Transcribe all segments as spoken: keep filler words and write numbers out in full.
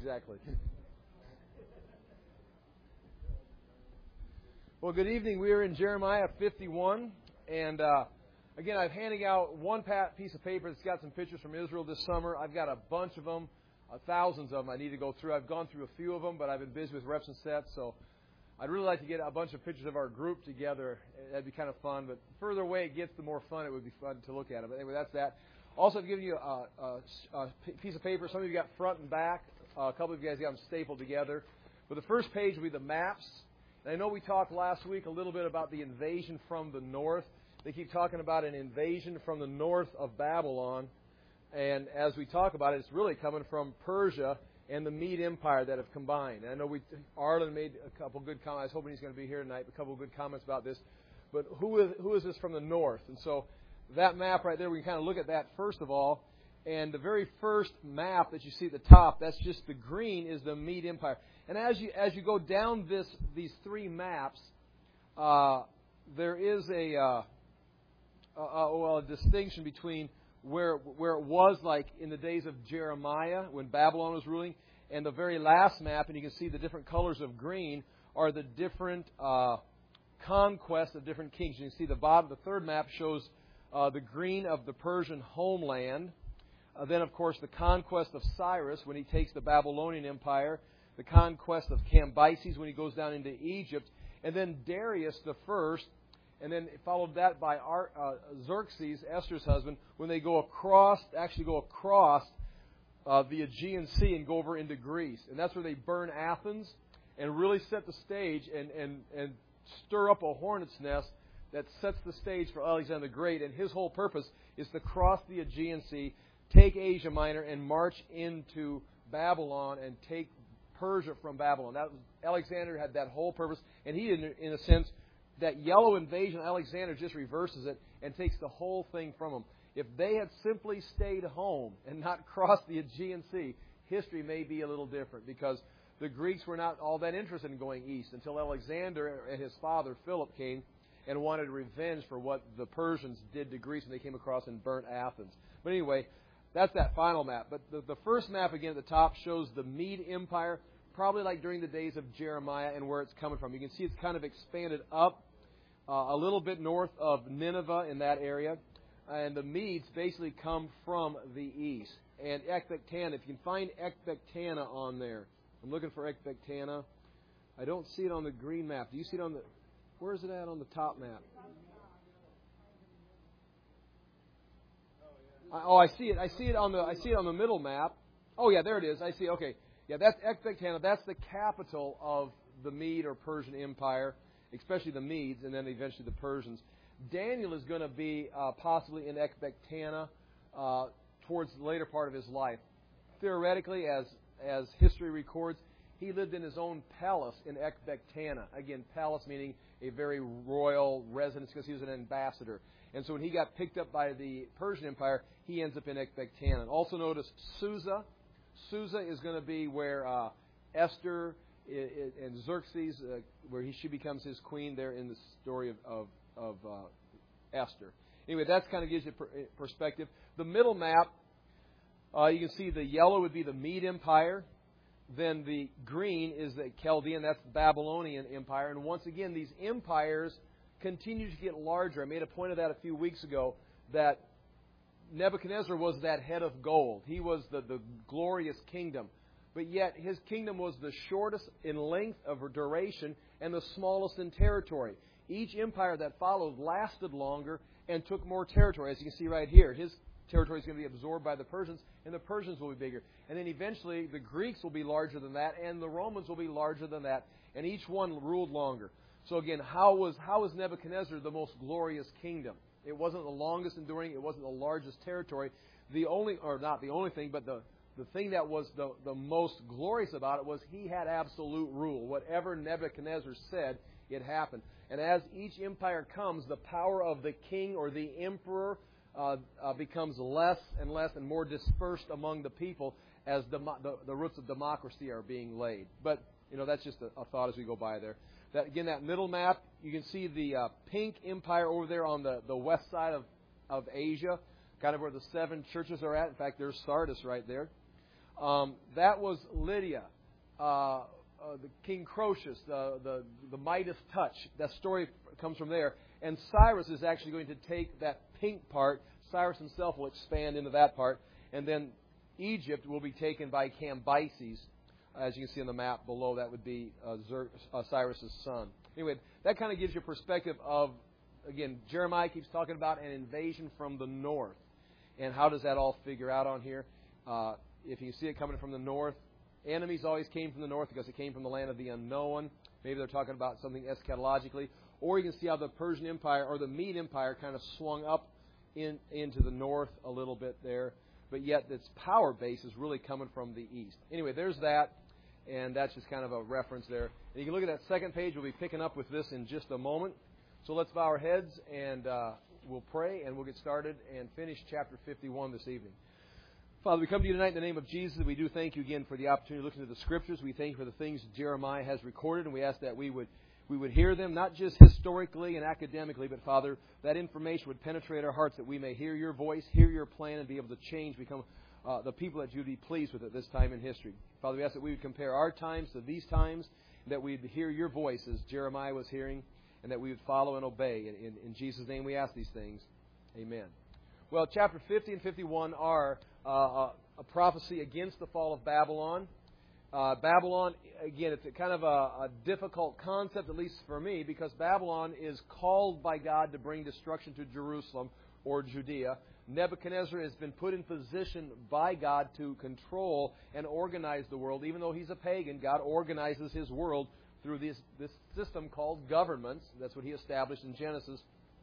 exactly. Well, good evening. We are in Jeremiah fifty-one, and uh, again, I'm handing out one piece of paper that's got some pictures from Israel this summer. I've got a bunch of them, uh, thousands of them I need to go through. I've gone through a few of them, but I've been busy with reps and sets, so I'd really like to get a bunch of pictures of our group together. That'd be kind of fun, but the further away it gets, the more fun it would be fun to look at it. But anyway, that's that. Also, I've given you a, a, a piece of paper. Some of you got front and back. Uh, a couple of you guys got them stapled together. But the first page will be the maps. And I know we talked last week a little bit about the invasion from the north. They keep talking about an invasion from the north of Babylon. And as we talk about it, it's really coming from Persia and the Mede Empire that have combined. And I know we, Arlen made a couple good comments. I was hoping he's going to be here tonight, a couple of good comments about this. But who is, who is this from the north? And so that map right there, we can kind of look at that first of all. And the very first map that you see at the top, that's just the green, is the Mede Empire. And as you as you go down this these three maps, uh, there is a, uh, a, a, well, a distinction between where where it was like in the days of Jeremiah when Babylon was ruling, and the very last map, and you can see the different colors of green are the different uh, conquests of different kings. You can see the bottom, the third map shows uh, the green of the Persian homeland. Uh, then, of course, the conquest of Cyrus when he takes the Babylonian Empire, the conquest of Cambyses when he goes down into Egypt, and then Darius the First, and then followed that by Ar- uh, Xerxes, Esther's husband, when they go across, actually go across uh, the Aegean Sea and go over into Greece. And that's where they burn Athens and really set the stage and, and, and stir up a hornet's nest that sets the stage for Alexander the Great. And his whole purpose is to cross the Aegean Sea, take Asia Minor, and march into Babylon and take Persia from Babylon. That was, Alexander had that whole purpose, and he, in, in a sense, that yellow invasion, Alexander just reverses it and takes the whole thing from them. If they had simply stayed home and not crossed the Aegean Sea, history may be a little different, because the Greeks were not all that interested in going east until Alexander and his father Philip came and wanted revenge for what the Persians did to Greece when they came across and burnt Athens. But anyway, that's that final map. But the, the first map, again, at the top shows the Mede Empire, probably like during the days of Jeremiah and where it's coming from. You can see it's kind of expanded up uh, a little bit north of Nineveh in that area. And the Medes basically come from the east. And Ecbatana, if you can find Ecbatana on there. I'm looking for Ecbatana. I don't see it on the green map. Do you see it on the... Where is it at on the top map? Oh, I see it. I see it on the. I see it on the middle map. Oh, yeah, there it is. I see. Okay, yeah, that's Ecbatana. That's the capital of the Mede or Persian Empire, especially the Medes, and then eventually the Persians. Daniel is going to be uh, possibly in Ecbatana uh, towards the later part of his life. Theoretically, as as history records, he lived in his own palace in Ecbatana. Again, palace meaning a very royal residence, because he was an ambassador. And so when he got picked up by the Persian Empire, he ends up in Ecbatana. Also notice Susa. Susa is going to be where uh, Esther and Xerxes, uh, where he, she becomes his queen there in the story of, of, of uh, Esther. Anyway, that kind of gives you per- perspective. The middle map, uh, you can see the yellow would be the Mede Empire. Then the green is the Chaldean, that's the Babylonian Empire. And once again, these empires continue to get larger. I made a point of that a few weeks ago, that Nebuchadnezzar was that head of gold. He was the, the glorious kingdom. But yet his kingdom was the shortest in length of duration and the smallest in territory. Each empire that followed lasted longer and took more territory. As you can see right here, his territory is going to be absorbed by the Persians, and the Persians will be bigger. And then eventually the Greeks will be larger than that, and the Romans will be larger than that, and each one ruled longer. So again, how was how was Nebuchadnezzar the most glorious kingdom? It wasn't the longest enduring. It wasn't the largest territory. The only, or not the only thing, but the, the thing that was the, the most glorious about it was he had absolute rule. Whatever Nebuchadnezzar said, it happened. And as each empire comes, the power of the king or the emperor uh, uh, becomes less and less and more dispersed among the people as the, the, the roots of democracy are being laid. But, you know, that's just a, a thought as we go by there. That, again, that middle map, you can see the uh, pink empire over there on the, the west side of, of Asia, kind of where the seven churches are at. In fact, there's Sardis right there. Um, that was Lydia, uh, uh, the King Croesus, the, the, the Midas touch. That story comes from there. And Cyrus is actually going to take that pink part. Cyrus himself will expand into that part. And then Egypt will be taken by Cambyses. As you can see on the map below, that would be uh, Zer- uh, Cyrus' son. Anyway, that kind of gives you a perspective of, again, Jeremiah keeps talking about an invasion from the north. And how does that all figure out on here? Uh, if you see it coming from the north, enemies always came from the north because it came from the land of the unknown. Maybe they're talking about something eschatologically. Or you can see how the Persian Empire or the Mede Empire kind of swung up in, into the north a little bit there. But yet its power base is really coming from the east. Anyway, there's that. And that's just kind of a reference there. And you can look at that second page. We'll be picking up with this in just a moment. So let's bow our heads and uh, we'll pray and we'll get started and finish chapter fifty-one this evening. Father, we come to you tonight in the name of Jesus. We do thank you again for the opportunity to look into the Scriptures. We thank you for the things Jeremiah has recorded, and we ask that we would we would hear them, not just historically and academically, but, Father, that information would penetrate our hearts that we may hear your voice, hear your plan, and be able to change, become Uh, the people that you'd be pleased with at this time in history. Father, we ask that we would compare our times to these times, that we'd hear your voice as Jeremiah was hearing, and that we would follow and obey. In, in, in Jesus' name we ask these things. Amen. Well, chapter fifty and fifty-one are uh, a, a prophecy against the fall of Babylon. Uh, Babylon, again, it's a kind of a, a difficult concept, at least for me, because Babylon is called by God to bring destruction to Jerusalem or Judea. Nebuchadnezzar has been put in position by God to control and organize the world. Even though he's a pagan, God organizes his world through this, this system called governments. That's what he established in Genesis.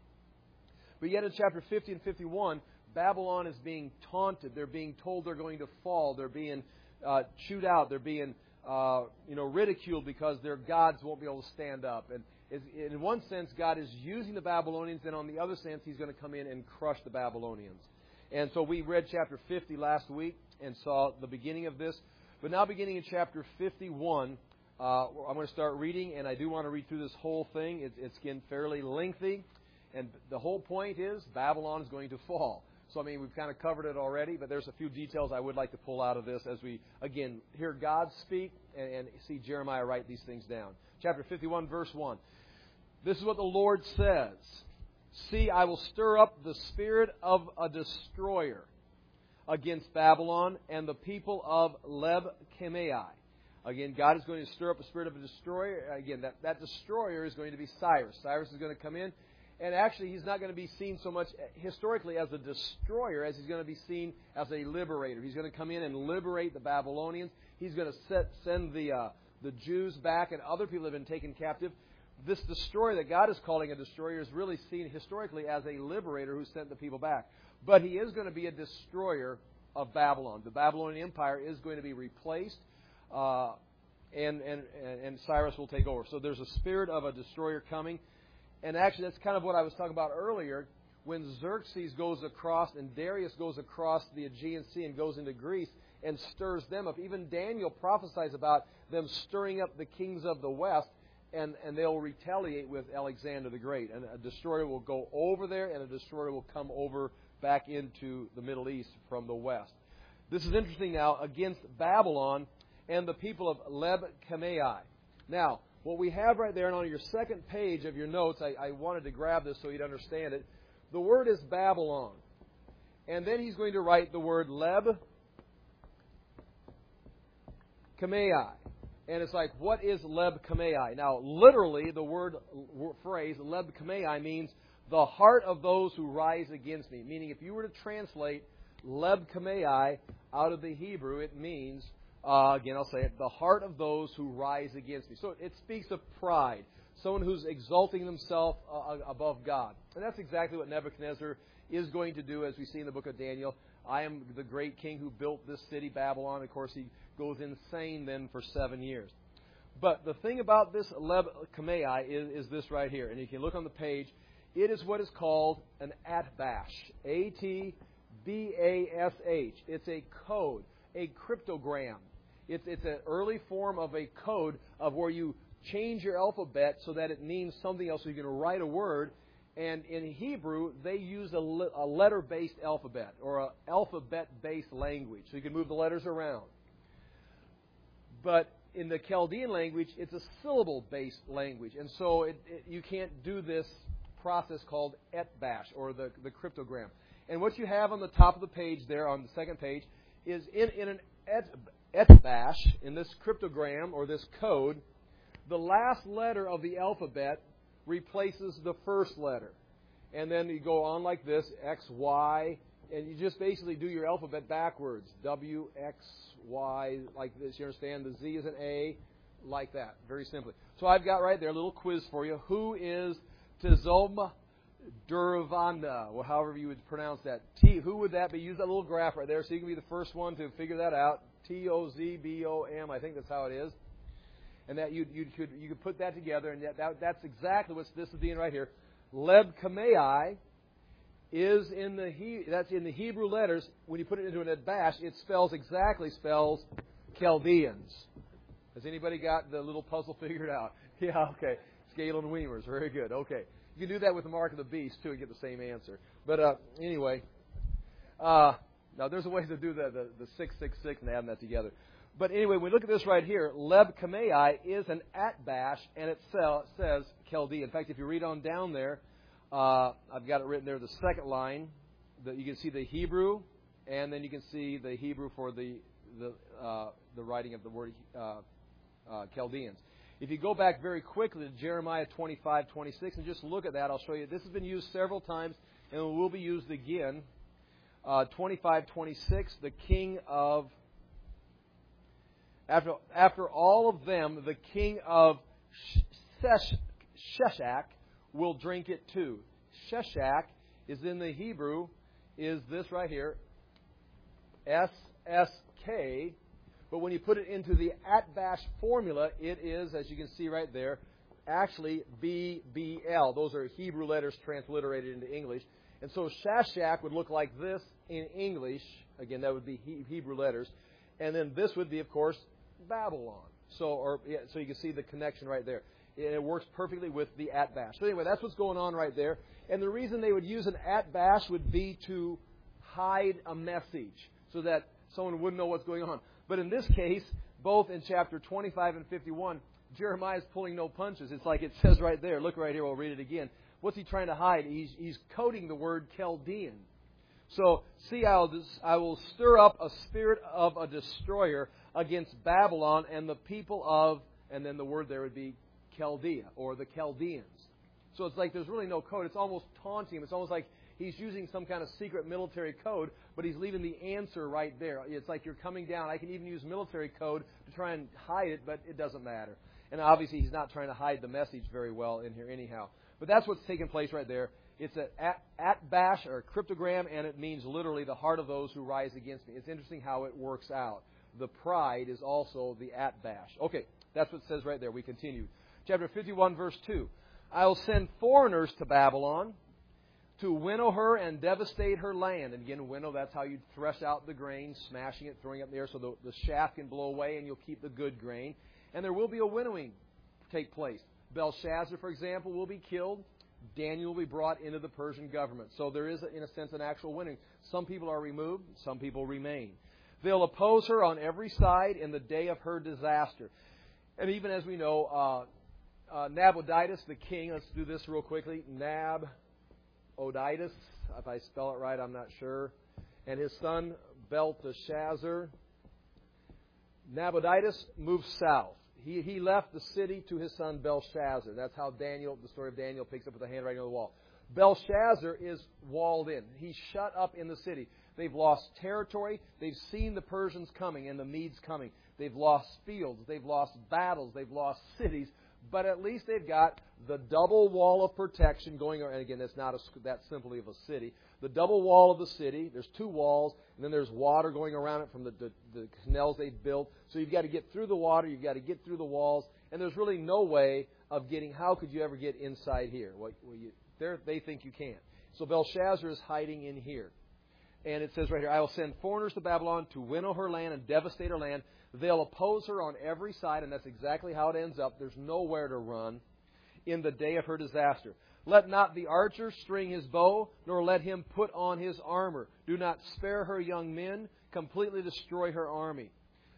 But yet in chapter fifty and fifty-one, Babylon is being taunted. They're being told they're going to fall. They're being uh, chewed out. They're being uh, you know, ridiculed because their gods won't be able to stand up. And in one sense, God is using the Babylonians, and on the other sense, He's going to come in and crush the Babylonians. And so we read chapter fifty last week and saw the beginning of this. But now beginning in chapter fifty-one, uh, I'm going to start reading, and I do want to read through this whole thing. It's, it's again fairly lengthy, and the whole point is Babylon is going to fall. So, I mean, we've kind of covered it already, but there's a few details I would like to pull out of this as we, again, hear God speak and, and see Jeremiah write these things down. Chapter fifty-one, verse one. This is what the Lord says. See, I will stir up the spirit of a destroyer against Babylon and the people of Leb-Kamai. Again, God is going to stir up the spirit of a destroyer. Again, that, that destroyer is going to be Cyrus. Cyrus is going to come in. And actually, he's not going to be seen so much historically as a destroyer as he's going to be seen as a liberator. He's going to come in and liberate the Babylonians. He's going to set, send the, uh, the Jews back and other people that have been taken captive. This destroyer that God is calling a destroyer is really seen historically as a liberator who sent the people back. But he is going to be a destroyer of Babylon. The Babylonian Empire is going to be replaced, uh, and, and, and Cyrus will take over. So there's a spirit of a destroyer coming. And actually, that's kind of what I was talking about earlier. When Xerxes goes across and Darius goes across the Aegean Sea and goes into Greece and stirs them up, even Daniel prophesies about them stirring up the kings of the West. And, and they'll retaliate with Alexander the Great. And a destroyer will go over there, and a destroyer will come over back into the Middle East from the west. This is interesting now against Babylon and the people of Leb-Kamai. Now, what we have right there, and on your second page of your notes, I, I wanted to grab this so you'd understand it. The word is Babylon. And then he's going to write the word Leb-Kamai. And it's like, what is Leb-Kamai? Now, literally, the word phrase, Leb-Kamai, means the heart of those who rise against me. Meaning, if you were to translate Leb-Kamai out of the Hebrew, it means, uh, again, I'll say it, the heart of those who rise against me. So it speaks of pride. Someone who's exalting themselves uh, above God. And that's exactly what Nebuchadnezzar is going to do, as we see in the book of Daniel. I am the great king who built this city, Babylon. Of course, he goes insane then for seven years. But the thing about this Leb-Kamai is, is this right here. And you can look on the page. It is what is called an Atbash. A T B A S H. It's a code, a cryptogram. It's, it's an early form of a code of where you change your alphabet so that it means something else. So you can write a word. And in Hebrew, they use a, a letter-based alphabet or an alphabet-based language. So you can move the letters around. But in the Chaldean language, it's a syllable-based language. And so it, it, you can't do this process called etbash, or the, the cryptogram. And what you have on the top of the page there, on the second page, is in, in an et, etbash, in this cryptogram, or this code, the last letter of the alphabet replaces the first letter. And then you go on like this, X, Y, and you just basically do your alphabet backwards. W, X, Y, like this. You understand? The Z is an A, like that, very simply. So I've got right there a little quiz for you. Who is Tizom Durvanda? Well, however you would pronounce that. T, who would that be? Use that little graph right there so you can be the first one to figure that out. T O Z B O M, I think that's how it is. And that you you could you could put that together, and that, that that's exactly what this is being right here. Leb Kamei is in the he, that's in the Hebrew letters. When you put it into an etbash, it spells exactly spells Chaldeans. Has anybody got the little puzzle figured out? Yeah, okay. Scale and Weimers, very good. Okay, you can do that with the mark of the beast too and get the same answer. But uh, anyway, uh, now there's a way to do the the, the six six six and adding that together. But anyway, when we look at this right here, Leb Kamei is an atbash, and it says Chaldean. In fact, if you read on down there, uh, I've got it written there, the second line, that you can see the Hebrew, and then you can see the Hebrew for the the uh, the writing of the word uh, uh, Chaldeans. If you go back very quickly to Jeremiah twenty-five twenty-six and just look at that, I'll show you. This has been used several times, and it will be used again. Uh, twenty-five twenty-six, the king of After after all of them, the king of Shesh, Sheshach will drink it too. Sheshach is in the Hebrew, is this right here, S S K. But when you put it into the atbash formula, it is, as you can see right there, actually B B L. Those are Hebrew letters transliterated into English. And so Sheshach would look like this in English. Again, that would be Hebrew letters. And then this would be, of course, Babylon. So, or yeah, so you can see the connection right there. It works perfectly with the atbash. So anyway, that's what's going on right there. And the reason they would use an atbash would be to hide a message so that someone wouldn't know what's going on. But in this case, both in chapter twenty-five and fifty-one, Jeremiah is pulling no punches. It's like it says right there. Look right here. We'll read it again. What's he trying to hide? He's, he's coding the word Chaldean. So, see, I'll, I will stir up a spirit of a destroyer against Babylon and the people of, and then the word there would be Chaldea, or the Chaldeans. So it's like there's really no code. It's almost taunting him. It's almost like he's using some kind of secret military code, but he's leaving the answer right there. It's like you're coming down. I can even use military code to try and hide it, but it doesn't matter. And obviously he's not trying to hide the message very well in here anyhow. But that's what's taking place right there. It's an at, atbash, or a cryptogram, and it means literally the heart of those who rise against me. It's interesting how it works out. The pride is also the atbash. Okay, that's what it says right there. We continue. Chapter fifty-one, verse two. I will send foreigners to Babylon to winnow her and devastate her land. And again, winnow, that's how you thresh out the grain, smashing it, throwing it up in the air so the, the shaft can blow away and you'll keep the good grain. And there will be a winnowing take place. Belshazzar, for example, will be killed. Daniel will be brought into the Persian government. So there is, in a sense, an actual winning. Some people are removed, some people remain. They'll oppose her on every side in the day of her disaster. And even as we know, uh, uh, Nabonidus, the king, let's do this real quickly. Nabonidus, if I spell it right, I'm not sure. And his son, Belteshazzar. Nabonidus moved south. He, he left the city to his son Belshazzar. That's how Daniel, the story of Daniel, picks up with the handwriting on the wall. Belshazzar is walled in. He's shut up in the city. They've lost territory. They've seen the Persians coming and the Medes coming. They've lost fields. They've lost battles. They've lost cities. But at least they've got the double wall of protection going on. And again, it's not a, that simply of a city. The double wall of the city, there's two walls, and then there's water going around it from the, the, the canals they've built. So you've got to get through the water, you've got to get through the walls, and there's really no way of getting, how could you ever get inside here? Well, well you, they think you can't. So Belshazzar is hiding in here. And it says right here, I will send foreigners to Babylon to winnow her land and devastate her land. They'll oppose her on every side, and that's exactly how it ends up. There's nowhere to run in the day of her disaster. Let not the archer string his bow, nor let him put on his armor. Do not spare her young men. Completely destroy her army.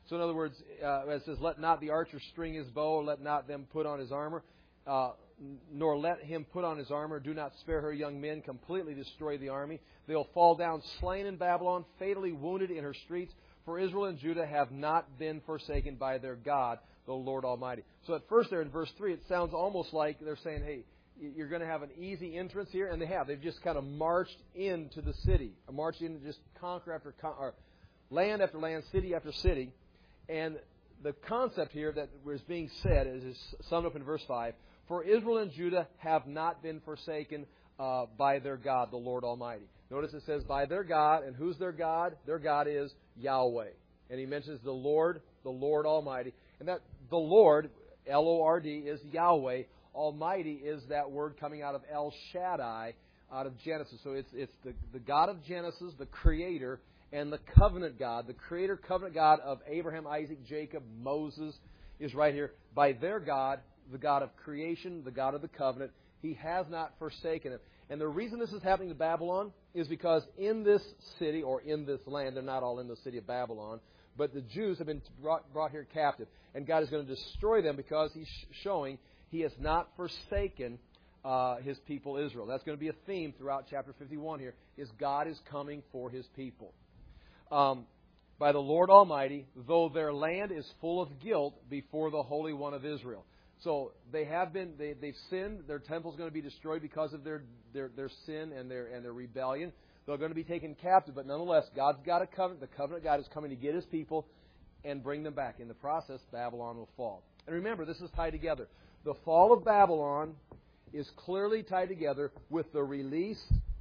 So in other words, uh, it says, let not the archer string his bow, let not them put on his armor, uh, nor let him put on his armor. Do not spare her young men, completely destroy the army. They'll fall down slain in Babylon, fatally wounded in her streets. For Israel and Judah have not been forsaken by their God, the Lord Almighty. So at first there in verse three, it sounds almost like they're saying, hey, you're going to have an easy entrance here. And they have. They've just kind of marched into the city. Marched in to just conquer after con- or land after land, city after city. And the concept here that was being said is summed up in verse five. For Israel and Judah have not been forsaken uh, by their God, the Lord Almighty. Notice it says by their God. And who's their God? Their God is Yahweh. And he mentions the Lord, the Lord Almighty. And that the Lord, L O R D, is Yahweh. Almighty is that word coming out of El Shaddai, out of Genesis. So it's it's the, the God of Genesis, the Creator, and the covenant God, the Creator, covenant God of Abraham, Isaac, Jacob, Moses, is right here. By their God, the God of creation, the God of the covenant, He has not forsaken them. And the reason this is happening to Babylon is because in this city, or in this land, they're not all in the city of Babylon, but the Jews have been brought, brought here captive. And God is going to destroy them because He's showing He has not forsaken uh, His people Israel. That's going to be a theme throughout chapter fifty-one here, is God is coming for His people. Um, by the Lord Almighty, though their land is full of guilt before the Holy One of Israel. So they have been, they, they've sinned. Their temple is going to be destroyed because of their, their, their sin and their and their rebellion. They're going to be taken captive, but nonetheless, God's got a covenant. The covenant God is coming to get His people and bring them back. In the process, Babylon will fall. And remember, this is tied together. The fall of Babylon is clearly tied together with the release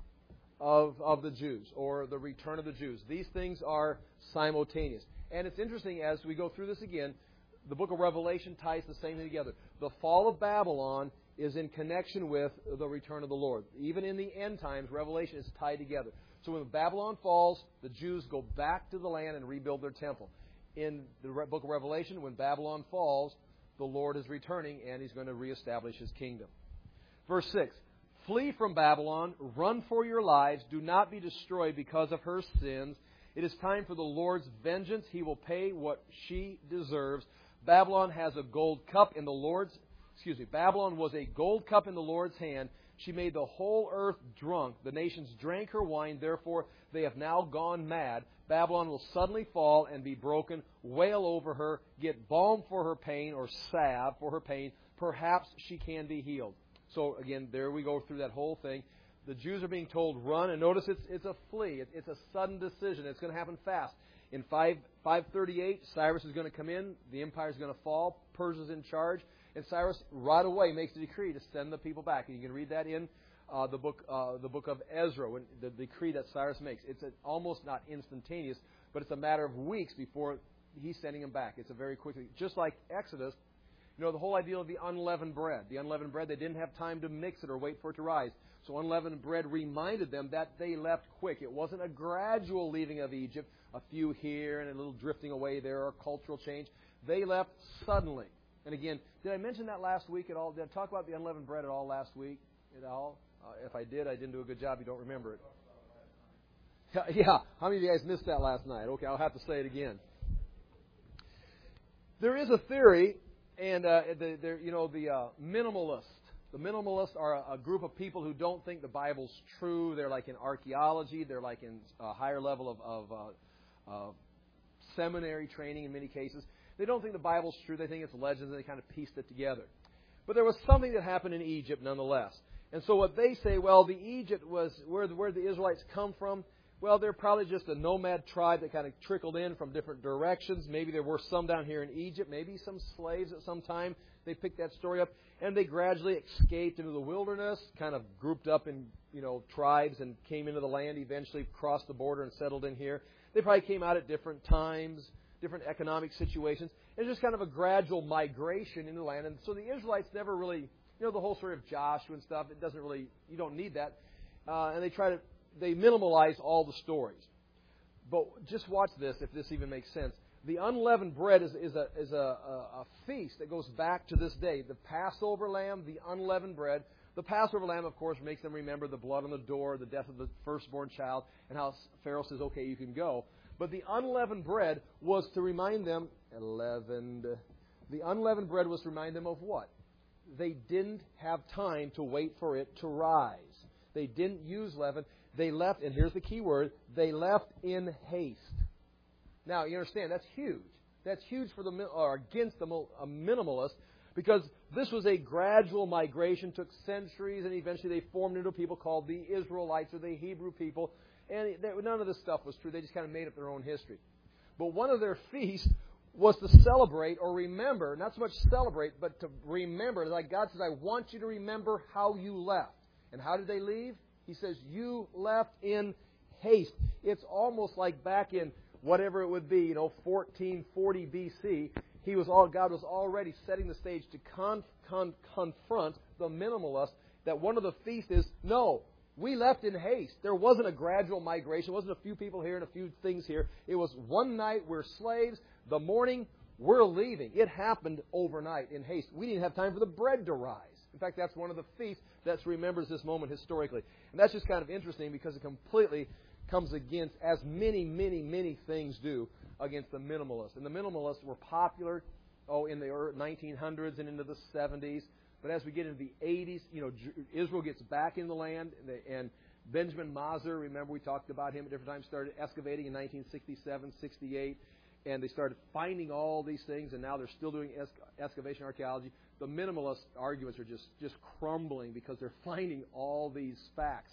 of, of the Jews, or the return of the Jews. These things are simultaneous. And it's interesting, as we go through this again, the book of Revelation ties the same thing together. The fall of Babylon is in connection with the return of the Lord. Even in the end times, Revelation is tied together. So when Babylon falls, the Jews go back to the land and rebuild their temple. In the book of Revelation, when Babylon falls, the Lord is returning and He's going to reestablish His kingdom. Verse six. Flee from Babylon, run for your lives, do not be destroyed because of her sins. It is time for the Lord's vengeance. He will pay what she deserves. Babylon has a gold cup in the Lord's, excuse me, Babylon was a gold cup in the Lord's hand. She made the whole earth drunk. The nations drank her wine, therefore they have now gone mad. Babylon will suddenly fall and be broken. Wail over her, get balm for her pain, or salve for her pain. Perhaps she can be healed. So again, there we go through that whole thing. The Jews are being told run, and notice it's it's a flee. It's a sudden decision. It's going to happen fast. In five thirty-eight, Cyrus is going to come in. The empire is going to fall. Persia's in charge. And Cyrus right away makes a decree to send the people back. And you can read that in uh, the book uh, the book of Ezra, when the decree that Cyrus makes. It's a, almost not instantaneous, but it's a matter of weeks before he's sending them back. It's a very quick thing. Just like Exodus, you know, the whole idea of the unleavened bread. The unleavened bread, they didn't have time to mix it or wait for it to rise. So unleavened bread reminded them that they left quick. It wasn't a gradual leaving of Egypt, a few here and a little drifting away there, or cultural change. They left suddenly. And again, did I mention that last week at all? Did I talk about the unleavened bread at all last week at all? Uh, if I did, I didn't do a good job. You don't remember it. Yeah, how many of you guys missed that last night? Okay, I'll have to say it again. There is a theory, and uh, the, the, you know, the uh, minimalists. The minimalists are a, a group of people who don't think the Bible's true. They're like in archaeology. They're like in a higher level of, of uh, uh, seminary training in many cases. They don't think the Bible's true. They think it's legends, and they kind of pieced it together. But there was something that happened in Egypt nonetheless. And so what they say, well, the Egypt was where the, where the Israelites come from. Well, they're probably just a nomad tribe that kind of trickled in from different directions. Maybe there were some down here in Egypt. Maybe some slaves at some time. They picked that story up. And they gradually escaped into the wilderness, kind of grouped up in, you know, tribes and came into the land, eventually crossed the border and settled in here. They probably came out at different times, different economic situations. It's just kind of a gradual migration into the land. And so the Israelites never really, you know, the whole story of Joshua and stuff, it doesn't really, you don't need that. Uh, and they try to, they minimalize all the stories. But just watch this, if this even makes sense. The unleavened bread is, is, a, is a, a, a feast that goes back to this day. The Passover lamb, the unleavened bread. The Passover lamb, of course, makes them remember the blood on the door, the death of the firstborn child, and how Pharaoh says, okay, you can go. But the unleavened bread was to remind them, leavened, the unleavened bread was to remind them of what? They didn't have time to wait for it to rise. They didn't use leaven. They left, and here's the key word, they left in haste. Now, you understand, that's huge. That's huge for the or against the a minimalist, because this was a gradual migration, took centuries, and eventually they formed into people called the Israelites or the Hebrew people. And none of this stuff was true. They just kind of made up their own history. But one of their feasts was to celebrate or remember, not so much celebrate, but to remember. Like God says, I want you to remember how you left. And how did they leave? He says, you left in haste. It's almost like back in whatever it would be, you know, fourteen forty B C, he was all God was already setting the stage to con, con, confront the minimalist that one of the feasts is, no, we left in haste. There wasn't a gradual migration. It wasn't a few people here and a few things here. It was one night, we're slaves. The morning, we're leaving. It happened overnight in haste. We didn't have time for the bread to rise. In fact, that's one of the feasts that remembers this moment historically. And that's just kind of interesting because it completely comes against, as many, many, many things do, against the minimalists. And the minimalists were popular, oh, in the nineteen hundreds and into the seventies. But as we get into the eighties, you know, Israel gets back in the land, and Benjamin Mazur, remember we talked about him at different times, started excavating in nineteen sixty-seven, sixty-eight, and they started finding all these things, and now they're still doing excavation archaeology. The minimalist arguments are just, just crumbling because they're finding all these facts.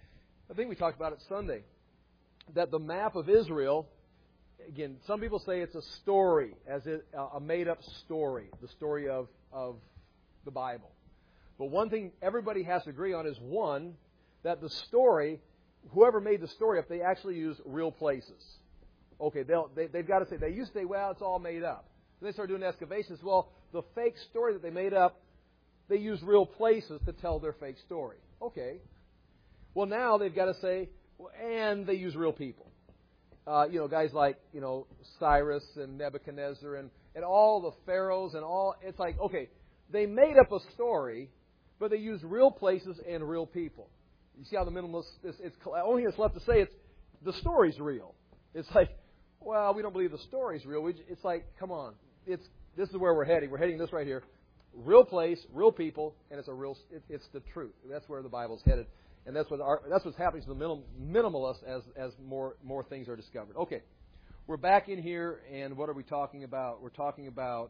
I think we talked about it Sunday, that the map of Israel, again, some people say it's a story, as it, a made-up story, the story of, of the Bible. But one thing everybody has to agree on is, one, that the story, whoever made the story up, they actually use real places. Okay, they'll, they, they've got to say, they used to say, well, it's all made up. Then they start doing excavations. Well, the fake story that they made up, they use real places to tell their fake story. Okay. Well, now they've got to say, well, and they use real people. Uh, you know, guys like, you know, Cyrus and Nebuchadnezzar and, and all the pharaohs and all. It's like, okay, they made up a story, but they used real places and real people. You see how the minimalist, it's, it's only thing that's left to say it's the story's real. It's like, well, we don't believe the story's real. We, it's like, come on, it's this is where we're heading. We're heading this right here. Real place, real people, and it's a real. It, it's the truth. That's where the Bible's headed, and that's what our, that's what's happening to the minim, minimalist as as more more things are discovered. Okay, we're back in here, and what are we talking about? We're talking about.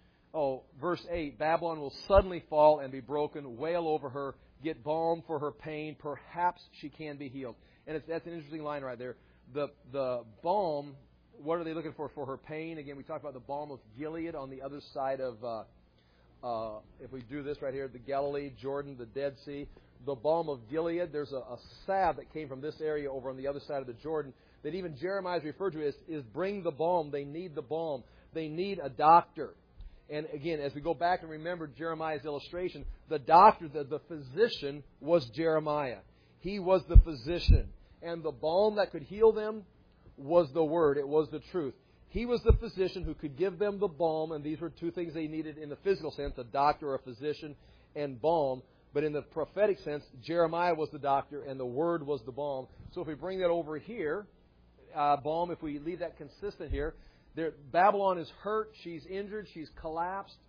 Oh, verse eight, Babylon will suddenly fall and be broken, wail over her, get balm for her pain, perhaps she can be healed. And it's, that's an interesting line right there. The the balm, what are they looking for for her pain? Again, we talked about the balm of Gilead on the other side of, uh, uh, if we do this right here, the Galilee, Jordan, the Dead Sea. The balm of Gilead, there's a, a salve that came from this area over on the other side of the Jordan that even Jeremiah is referred to as is bring the balm. They need the balm. They need a doctor. And again, as we go back and remember Jeremiah's illustration, the doctor, the, the physician was Jeremiah. He was the physician. And the balm that could heal them was the Word. It was the truth. He was the physician who could give them the balm, and these were two things they needed in the physical sense, a doctor, a physician, and balm. But in the prophetic sense, Jeremiah was the doctor, and the Word was the balm. So if we bring that over here, uh, balm, if we leave that consistent here, there, Babylon is hurt, she's injured, she's collapsed.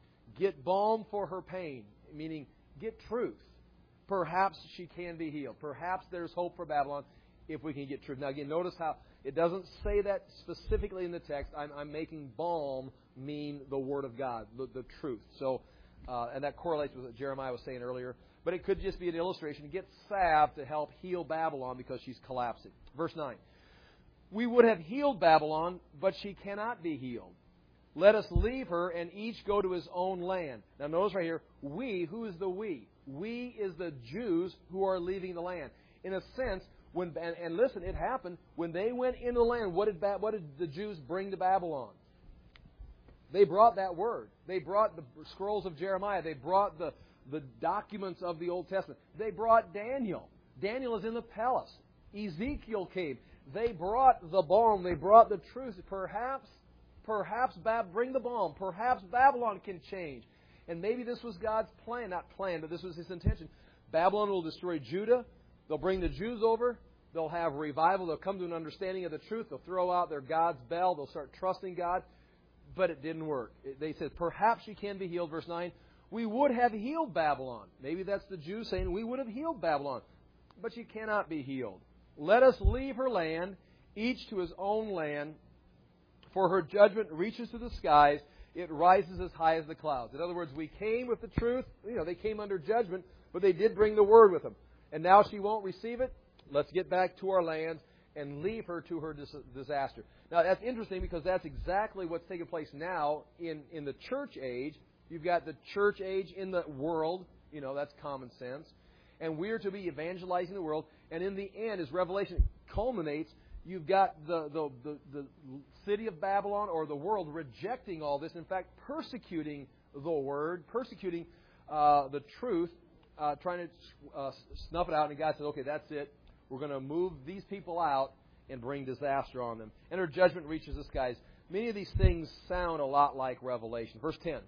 Get balm for her pain, meaning get truth. Perhaps she can be healed. Perhaps there's hope for Babylon if we can get truth. Now again, notice how it doesn't say that specifically in the text. I'm, I'm making balm mean the Word of God, the, the truth. So, uh, and that correlates with what Jeremiah was saying earlier. But it could just be an illustration. Get salve to help heal Babylon because she's collapsing. Verse nine. We would have healed Babylon, but she cannot be healed. Let us leave her and each go to his own land. Now notice right here, we, who is the we? We is the Jews who are leaving the land. In a sense, when and, and listen, it happened, when they went into the land, what did, what did the Jews bring to Babylon? They brought that word. They brought the scrolls of Jeremiah. They brought the, the documents of the Old Testament. They brought Daniel. Daniel is in the palace. Ezekiel came. They brought the balm. They brought the truth. Perhaps, perhaps, Bab- bring the balm. Perhaps Babylon can change. And maybe this was God's plan. Not plan, but this was His intention. Babylon will destroy Judah. They'll bring the Jews over. They'll have revival. They'll come to an understanding of the truth. They'll throw out their God's bell. They'll start trusting God. But it didn't work. They said, perhaps she can be healed. Verse nine, we would have healed Babylon. Maybe that's the Jews saying, we would have healed Babylon. But she cannot be healed. Let us leave her land, each to his own land, for her judgment reaches to the skies. It rises as high as the clouds. In other words, we came with the truth. You know, they came under judgment, but they did bring the word with them. And now she won't receive it. Let's get back to our lands and leave her to her dis- disaster. Now, that's interesting because that's exactly what's taking place now in, in the church age. You've got the church age in the world. You know, that's common sense. And we're to be evangelizing the world. And in the end, as Revelation culminates, you've got the, the, the, the city of Babylon or the world rejecting all this. In fact, persecuting the word, persecuting uh, the truth, uh, trying to uh, snuff it out. And God said, okay, that's it. We're going to move these people out and bring disaster on them. And her judgment reaches the skies. Many of these things sound a lot like Revelation. Verse ten.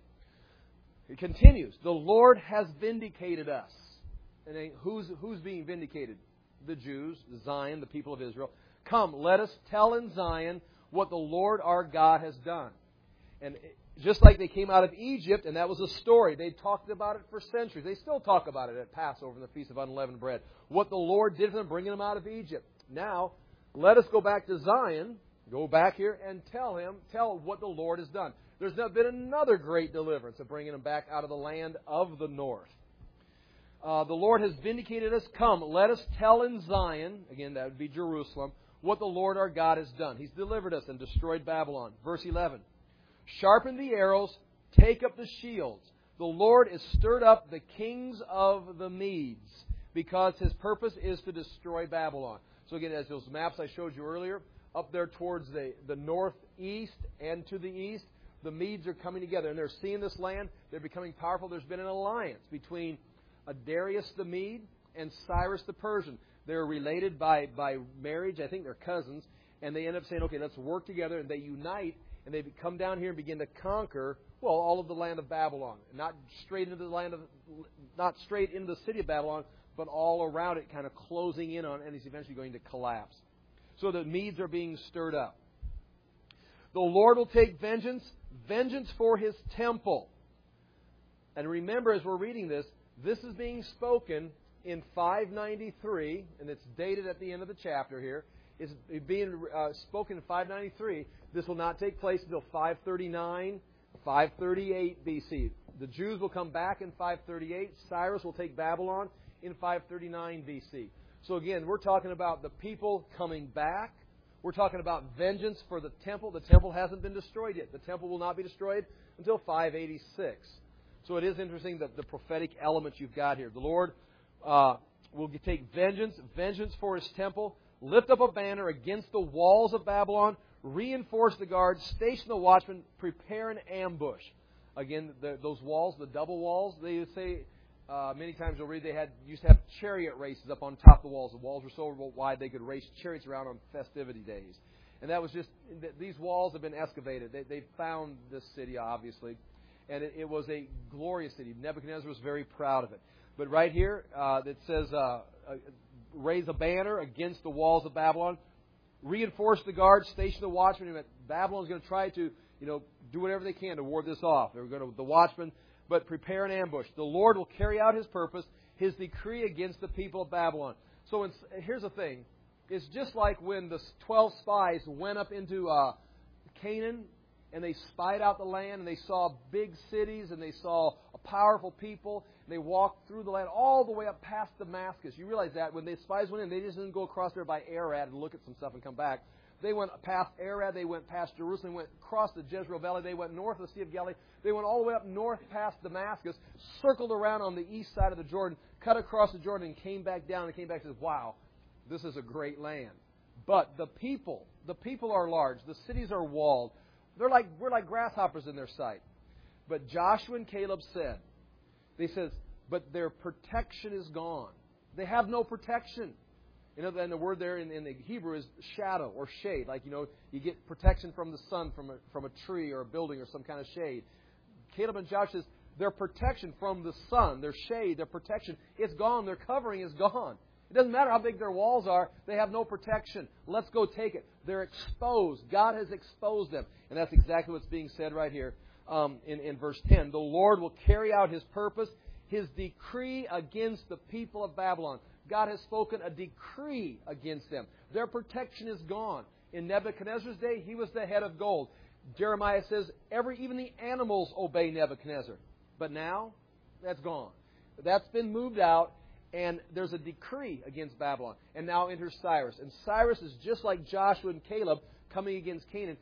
It continues. The Lord has vindicated us. And who's, who's being vindicated? The Jews, Zion, the people of Israel. Come, let us tell in Zion what the Lord our God has done. And just like they came out of Egypt, and that was a story. They talked about it for centuries. They still talk about it at Passover and the Feast of Unleavened Bread. What the Lord did for them, bringing them out of Egypt. Now, let us go back to Zion, go back here and tell him, tell what the Lord has done. There's been another great deliverance of bringing them back out of the land of the north. Uh, the Lord has vindicated us. Come, let us tell in Zion, again, that would be Jerusalem, what the Lord our God has done. He's delivered us and destroyed Babylon. Verse eleven. Sharpen the arrows, take up the shields. The Lord has stirred up the kings of the Medes, because His purpose is to destroy Babylon. So again, as those maps I showed you earlier, up there towards the, the northeast and to the east, the Medes are coming together. And they're seeing this land. They're becoming powerful. There's been an alliance between Darius the Mede and Cyrus the Persian. They're related by, by marriage. I think they're cousins. And they end up saying, okay, let's work together. And they unite. And they come down here and begin to conquer, well, all of the land of Babylon. Not straight into the land of, not straight into the city of Babylon, but all around it, kind of closing in on, and it's eventually going to collapse. So the Medes are being stirred up. The Lord will take vengeance, vengeance for His temple. And remember, as we're reading this, this is being spoken in five ninety-three, and it's dated at the end of the chapter here. It's being uh, spoken in five ninety-three. This will not take place until five thirty-nine, five thirty-eight B C. The Jews will come back in five thirty-eight. Cyrus will take Babylon in five thirty-nine B C. So again, we're talking about the people coming back. We're talking about vengeance for the temple. The temple hasn't been destroyed yet. The temple will not be destroyed until five eighty-six. So it is interesting that the prophetic elements you've got here. The Lord uh, will take vengeance, vengeance for His temple, lift up a banner against the walls of Babylon, reinforce the guards, station the watchmen, prepare an ambush. Again, the, those walls, the double walls, they say, uh, many times you'll read they had used to have chariot races up on top of the walls. The walls were so wide they could race chariots around on festivity days. And that was just, these walls have been excavated. They, they found this city, obviously. And it, it was a glorious city. Nebuchadnezzar was very proud of it. But right here, uh, it says, uh, uh, raise a banner against the walls of Babylon. Reinforce the guards, station the watchmen. Babylon's going to try to, you know, do whatever they can to ward this off. They're going to, the watchmen, but prepare an ambush. The Lord will carry out His purpose, His decree against the people of Babylon. So it's, here's the thing. It's just like when the twelve spies went up into uh, Canaan, and they spied out the land, and they saw big cities, and they saw a powerful people. And they walked through the land all the way up past Damascus. You realize that when the spies went in, they just didn't go across there by Arad and look at some stuff and come back. They went past Arad, they went past Jerusalem, went across the Jezreel Valley, they went north of the Sea of Galilee, they went all the way up north past Damascus, circled around on the east side of the Jordan, cut across the Jordan, and came back down and came back and said, wow, this is a great land. But the people, the people are large, the cities are walled. They're like, we're like grasshoppers in their sight. But Joshua and Caleb said, they says, but their protection is gone. They have no protection. You know, and the word there in, in the Hebrew is shadow or shade. Like, you know, you get protection from the sun, from a, from a tree or a building or some kind of shade. Caleb and Joshua says, their protection from the sun, their shade, their protection, it's gone. Their covering is gone. It doesn't matter how big their walls are. They have no protection. Let's go take it. They're exposed. God has exposed them. And that's exactly what's being said right here um, in, in verse ten. The Lord will carry out His purpose, His decree against the people of Babylon. God has spoken a decree against them. Their protection is gone. In Nebuchadnezzar's day, he was the head of gold. Jeremiah says, every even the animals obey Nebuchadnezzar. But now, that's gone. That's been moved out. And there's a decree against Babylon. And now enters Cyrus. And Cyrus is just like Joshua and Caleb coming against Canaan.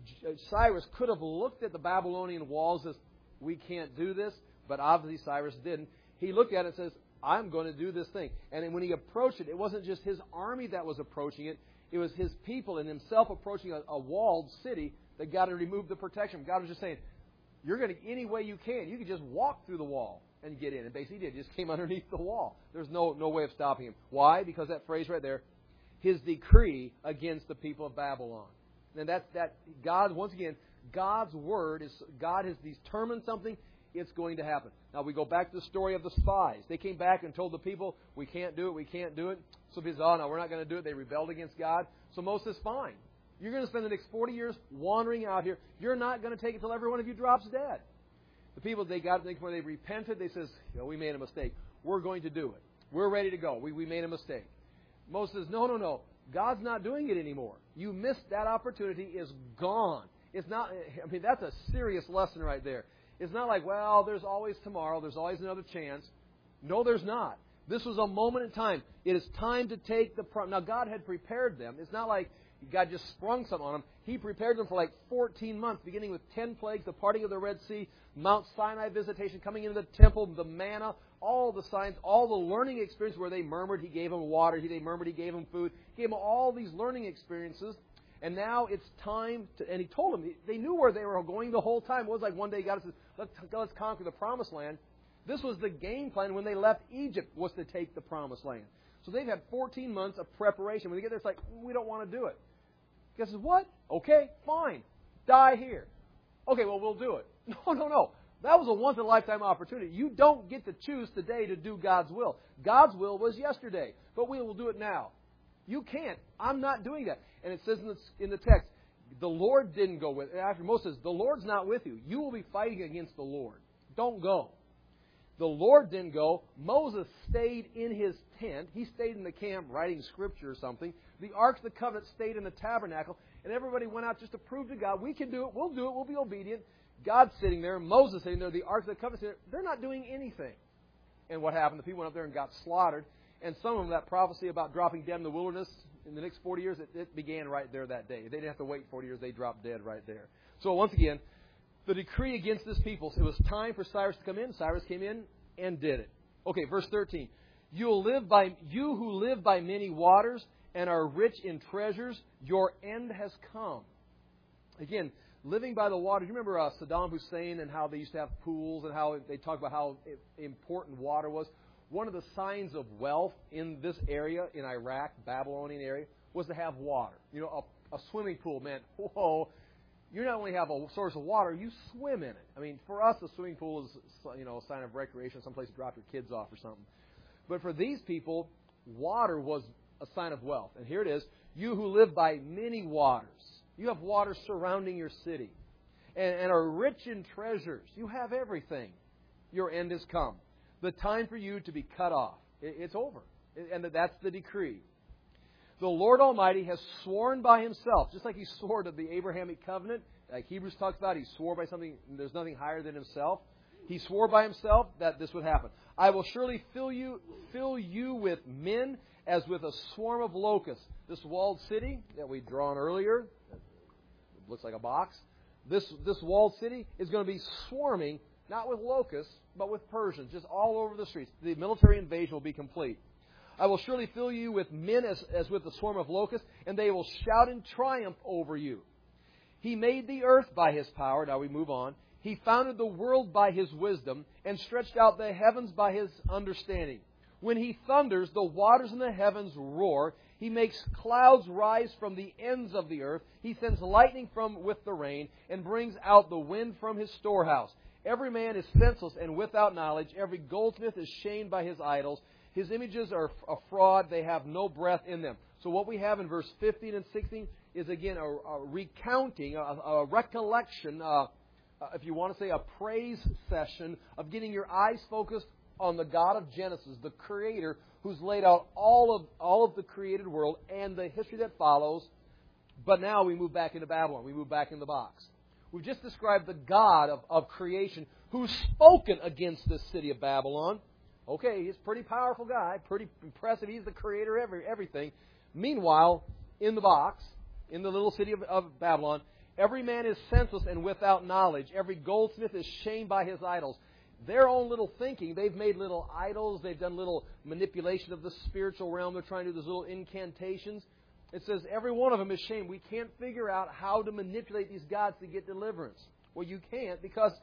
Cyrus could have looked at the Babylonian walls as, we can't do this. But obviously Cyrus didn't. He looked at it and says, I'm going to do this thing. And when he approached it, it wasn't just his army that was approaching it. It was his people and himself approaching a, a walled city that got to remove the protection. God was just saying, you're going to, any way you can, you can just walk through the wall and get in. And basically he did. He just came underneath the wall. There's no, no way of stopping him. Why? Because that phrase right there, His decree against the people of Babylon. And that's that God, once again, God's word is, God has determined something, it's going to happen. Now we go back to the story of the spies. They came back and told the people, we can't do it, we can't do it. So people said, oh no, we're not going to do it. They rebelled against God. So Moses says, fine. You're going to spend the next forty years wandering out here. You're not going to take it till every one of you drops dead. The people, they got to think when they repented, they says, you know, we made a mistake. We're going to do it. We're ready to go. We, we made a mistake. Moses says, no, no, no. God's not doing it anymore. You missed that opportunity. It's gone. It's not, I mean, that's a serious lesson right there. It's not like, well, there's always tomorrow. There's always another chance. No, there's not. This was a moment in time. It is time to take the promise. Now, God had prepared them. It's not like God just sprung something on them. He prepared them for like fourteen months, beginning with ten plagues, the parting of the Red Sea, Mount Sinai visitation, coming into the temple, the manna, all the signs, all the learning experience where they murmured. He gave them water. He, they murmured. He gave them food. He gave them all these learning experiences. And now it's time to, and He told them, they knew where they were going the whole time. It was like one day God says, let's, let's conquer the Promised Land. This was the game plan when they left Egypt, was to take the Promised Land. So they've had fourteen months of preparation. When they get there, it's like, we don't want to do it. God says, what? Okay, fine. Die here. Okay, well, we'll do it. No, no, no. That was a once-in-a-lifetime opportunity. You don't get to choose today to do God's will. God's will was yesterday, but we will do it now. You can't. I'm not doing that. And it says in the, in the text, the Lord didn't go with it. After Moses says, the Lord's not with you. You will be fighting against the Lord. Don't go. The Lord didn't go. Moses stayed in his tent. He stayed in the camp writing scripture or something. The Ark of the Covenant stayed in the tabernacle. And everybody went out just to prove to God, we can do it. We'll do it. We'll be obedient. God's sitting there. Moses sitting there. The Ark of the Covenant sitting there. They're not doing anything. And what happened? The people went up there and got slaughtered. And some of them, that prophecy about dropping dead in the wilderness in the next forty years, it, it began right there that day. They didn't have to wait forty years. They dropped dead right there. So once again, the decree against this people, it was time for Cyrus to come in. Cyrus came in and did it. Okay, verse thirteen. You'll live by, you who live by many waters and are rich in treasures, your end has come. Again, living by the water. You remember uh, Saddam Hussein and how they used to have pools and how they talked about how important water was? One of the signs of wealth in this area, in Iraq, Babylonian area, was to have water. You know, a, a swimming pool meant, whoa, you not only have a source of water, you swim in it. I mean, for us, a swimming pool is, you know, a sign of recreation, someplace to drop your kids off or something. But for these people, water was a sign of wealth. And here it is, you who live by many waters. You have water surrounding your city and, and are rich in treasures. You have everything. Your end has come. The time for you to be cut off. It, it's over. And that's the decree. The Lord Almighty has sworn by Himself, just like He swore to the Abrahamic covenant, like Hebrews talks about, He swore by something, there's nothing higher than Himself. He swore by Himself that this would happen. I will surely fill you, fill you with men as with a swarm of locusts. This walled city that we'd drawn earlier, it looks like a box. This, this walled city is going to be swarming, not with locusts, but with Persians, just all over the streets. The military invasion will be complete. I will surely fill you with men as, as with a swarm of locusts, and they will shout in triumph over you. He made the earth by His power. Now we move on. He founded the world by His wisdom, and stretched out the heavens by His understanding. When He thunders, the waters in the heavens roar. He makes clouds rise from the ends of the earth. He sends lightning from with the rain, and brings out the wind from His storehouse. Every man is senseless and without knowledge. Every goldsmith is shamed by his idols. His images are a fraud. They have no breath in them. So what we have in verse fifteen and sixteen is, again, a, a recounting, a, a recollection, uh, uh, if you want to say a praise session of getting your eyes focused on the God of Genesis, the Creator, who's laid out all of all of the created world and the history that follows. But now we move back into Babylon. We move back in the box. We've just described the God of, of creation who's spoken against this city of Babylon. Okay, he's a pretty powerful guy, pretty impressive. He's the creator of every, everything. Meanwhile, in the box, in the little city of, of Babylon, every man is senseless and without knowledge. Every goldsmith is shamed by his idols. Their own little thinking, they've made little idols. They've done little manipulation of the spiritual realm. They're trying to do those little incantations. It says every one of them is shamed. We can't figure out how to manipulate these gods to get deliverance. Well, you can't, because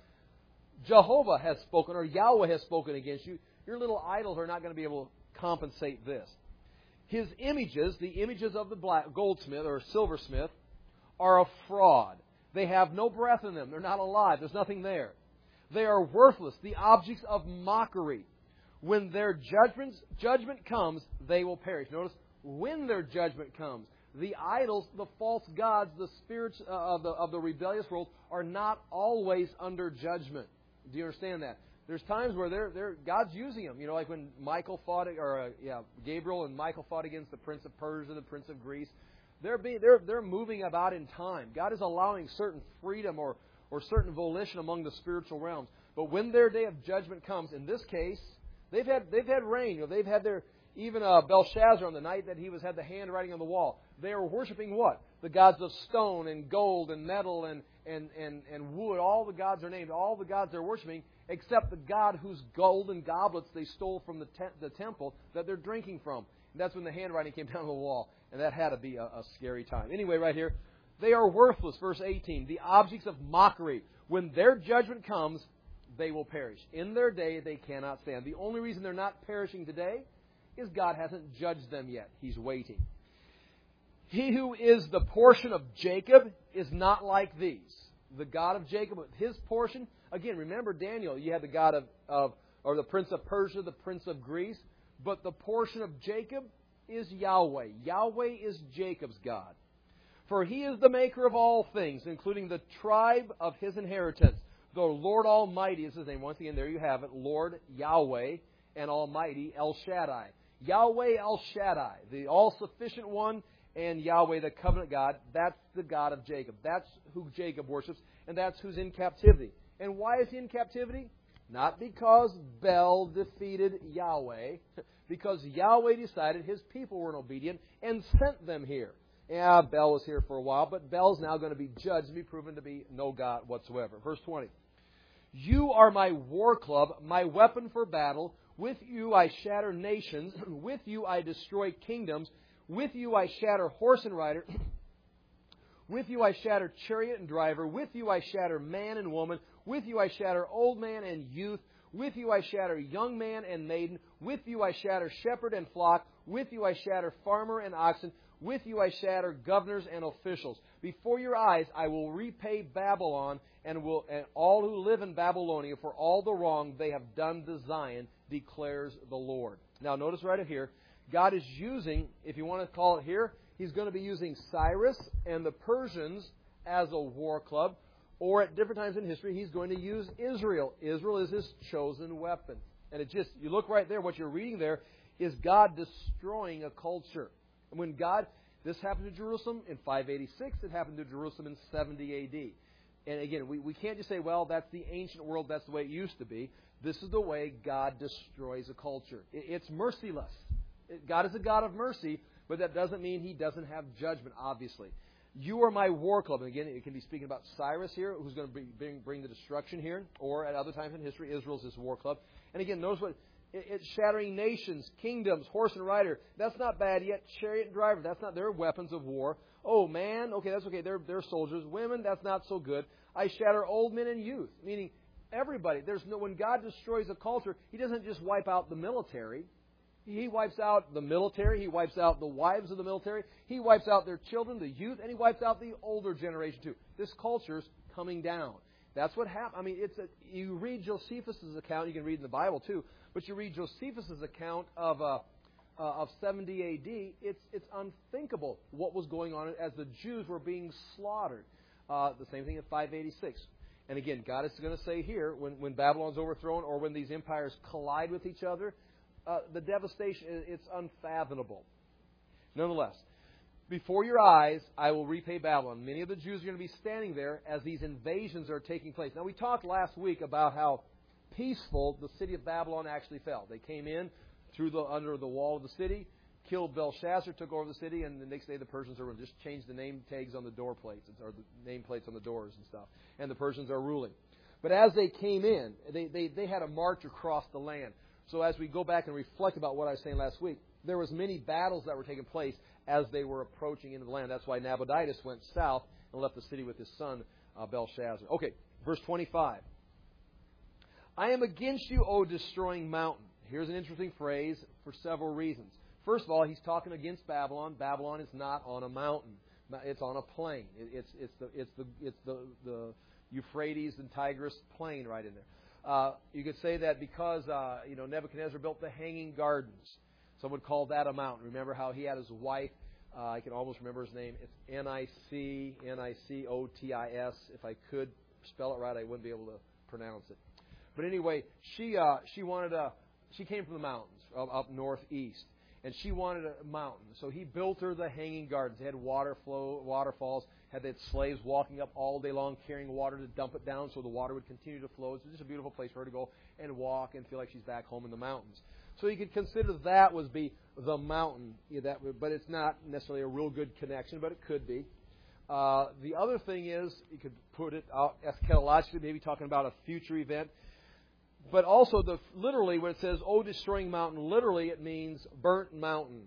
Jehovah has spoken, or Yahweh has spoken against you. Your little idols are not going to be able to compensate this. His images, the images of the black goldsmith or silversmith, are a fraud. They have no breath in them. They're not alive. There's nothing there. They are worthless, the objects of mockery. When their judgments, judgment comes, they will perish. Notice, when their judgment comes, the idols, the false gods, the spirits uh, of, the, of the rebellious world are not always under judgment. Do you understand that? There's times where they're, they're, God's using them. You know, like when Michael fought, or uh, yeah, Gabriel and Michael fought against the prince of Persia, the prince of Greece. They're being, they're, they're moving about in time. God is allowing certain freedom or, or certain volition among the spiritual realms. But when their day of judgment comes, in this case, they've had they've had rain. You know, they've had their even uh, Belshazzar on the night that he was had the handwriting on the wall. They were worshiping what? The gods of stone and gold and metal and and and and wood. All the gods are named. All the gods they're worshiping, except the God whose golden goblets they stole from the te- the temple that they're drinking from. And that's when the handwriting came down on the wall, and that had to be a, a scary time. Anyway, right here, they are worthless. Verse eighteen, the objects of mockery. When their judgment comes, they will perish. In their day, they cannot stand. The only reason they're not perishing today is God hasn't judged them yet. He's waiting. He who is the portion of Jacob is not like these. The God of Jacob, his portion, again, remember Daniel, you had the God of, of or the prince of Persia, the prince of Greece, but the portion of Jacob is Yahweh. Yahweh is Jacob's God. For he is the maker of all things, including the tribe of his inheritance. The Lord Almighty is his name. Once again, there you have it. Lord Yahweh and Almighty El Shaddai. Yahweh El Shaddai, the all-sufficient one, and Yahweh, the covenant God. That's the God of Jacob. That's who Jacob worships, and that's who's in captivity. And why is he in captivity? Not because Bel defeated Yahweh, because Yahweh decided his people weren't obedient and sent them here. Yeah, Bel was here for a while, but Bel's now going to be judged and be proven to be no God whatsoever. Verse twenty. You are my war club, my weapon for battle. With you I shatter nations. With you I destroy kingdoms. With you I shatter horse and rider. With you I shatter chariot and driver. With you I shatter man and woman. With you I shatter old man and youth. With you I shatter young man and maiden. With you I shatter shepherd and flock. With you I shatter farmer and oxen. With you I shatter governors and officials. Before your eyes I will repay Babylon and will and all who live in Babylonia for all the wrong they have done to Zion, declares the Lord. Now notice right here, God is using, if you want to call it here, He's going to be using Cyrus and the Persians as a war club, or at different times in history He's going to use Israel. Israel is His chosen weapon. And it just, you look right there, what you're reading there is God destroying a culture. And when God, this happened to Jerusalem in five eighty-six, it happened to Jerusalem in seventy A D. And again, we, we can't just say, well, that's the ancient world, that's the way it used to be. This is the way God destroys a culture. It, it's merciless. It, God is a God of mercy, but that doesn't mean He doesn't have judgment, obviously. You are my war club. And again, it can be speaking about Cyrus here, who's going to bring, bring the destruction here, or at other times in history, Israel's this war club. And again, notice what... It's shattering nations, kingdoms, horse and rider. That's not bad yet. Chariot and driver, that's not their weapons of war. Oh, man, okay, that's okay. They're, they're soldiers. Women, that's not so good. I shatter old men and youth, meaning everybody. There's no, when God destroys a culture, He doesn't just wipe out the military. He wipes out the military. He wipes out the wives of the military. He wipes out their children, the youth, and He wipes out the older generation too. This culture's coming down. That's what happened. I mean, it's a, you read Josephus' account. You can read in the Bible too. But you read Josephus' account of uh, uh, of seventy A D, it's it's unthinkable what was going on as the Jews were being slaughtered. Uh, the same thing at five eighty-six. And again, God is going to say here, when, when Babylon's overthrown or when these empires collide with each other, uh, the devastation, it's unfathomable. Nonetheless, before your eyes, I will repay Babylon. Many of the Jews are going to be standing there as these invasions are taking place. Now, we talked last week about how peaceful the city of Babylon actually fell. They came in through the under the wall of the city, killed Belshazzar, took over the city, and the next day the Persians are ruling. Just changed the name tags on the door plates, or the name plates on the doors and stuff. And the Persians are ruling. But as they came in, they, they, they had a march across the land. So as we go back and reflect about what I was saying last week, there was many battles that were taking place as they were approaching into the land. That's why Nabonidus went south and left the city with his son uh, Belshazzar. Okay, verse twenty-five. I am against you, O destroying mountain. Here's an interesting phrase for several reasons. First of all, he's talking against Babylon. Babylon is not on a mountain; it's on a plain. It's it's the it's the it's the the Euphrates and Tigris plain right in there. Uh, you could say that because uh, you know Nebuchadnezzar built the Hanging Gardens. Some would call that a mountain. Remember how he had his wife? Uh, I can almost remember his name. It's N I C N I C O T I S. If I could spell it right, I wouldn't be able to pronounce it. But anyway, she uh, she wanted a she came from the mountains up, up northeast. And she wanted a mountain. So he built her the Hanging Gardens. They had water flow, waterfalls, had the slaves walking up all day long carrying water to dump it down so the water would continue to flow. It's just a beautiful place for her to go and walk and feel like she's back home in the mountains. So you could consider that was be the mountain. Yeah, that, but it's not necessarily a real good connection, but it could be. Uh, the other thing is, you could put it out eschatologically, maybe talking about a future event. But also, the literally, when it says, "O destroying mountain," literally it means burnt mountain.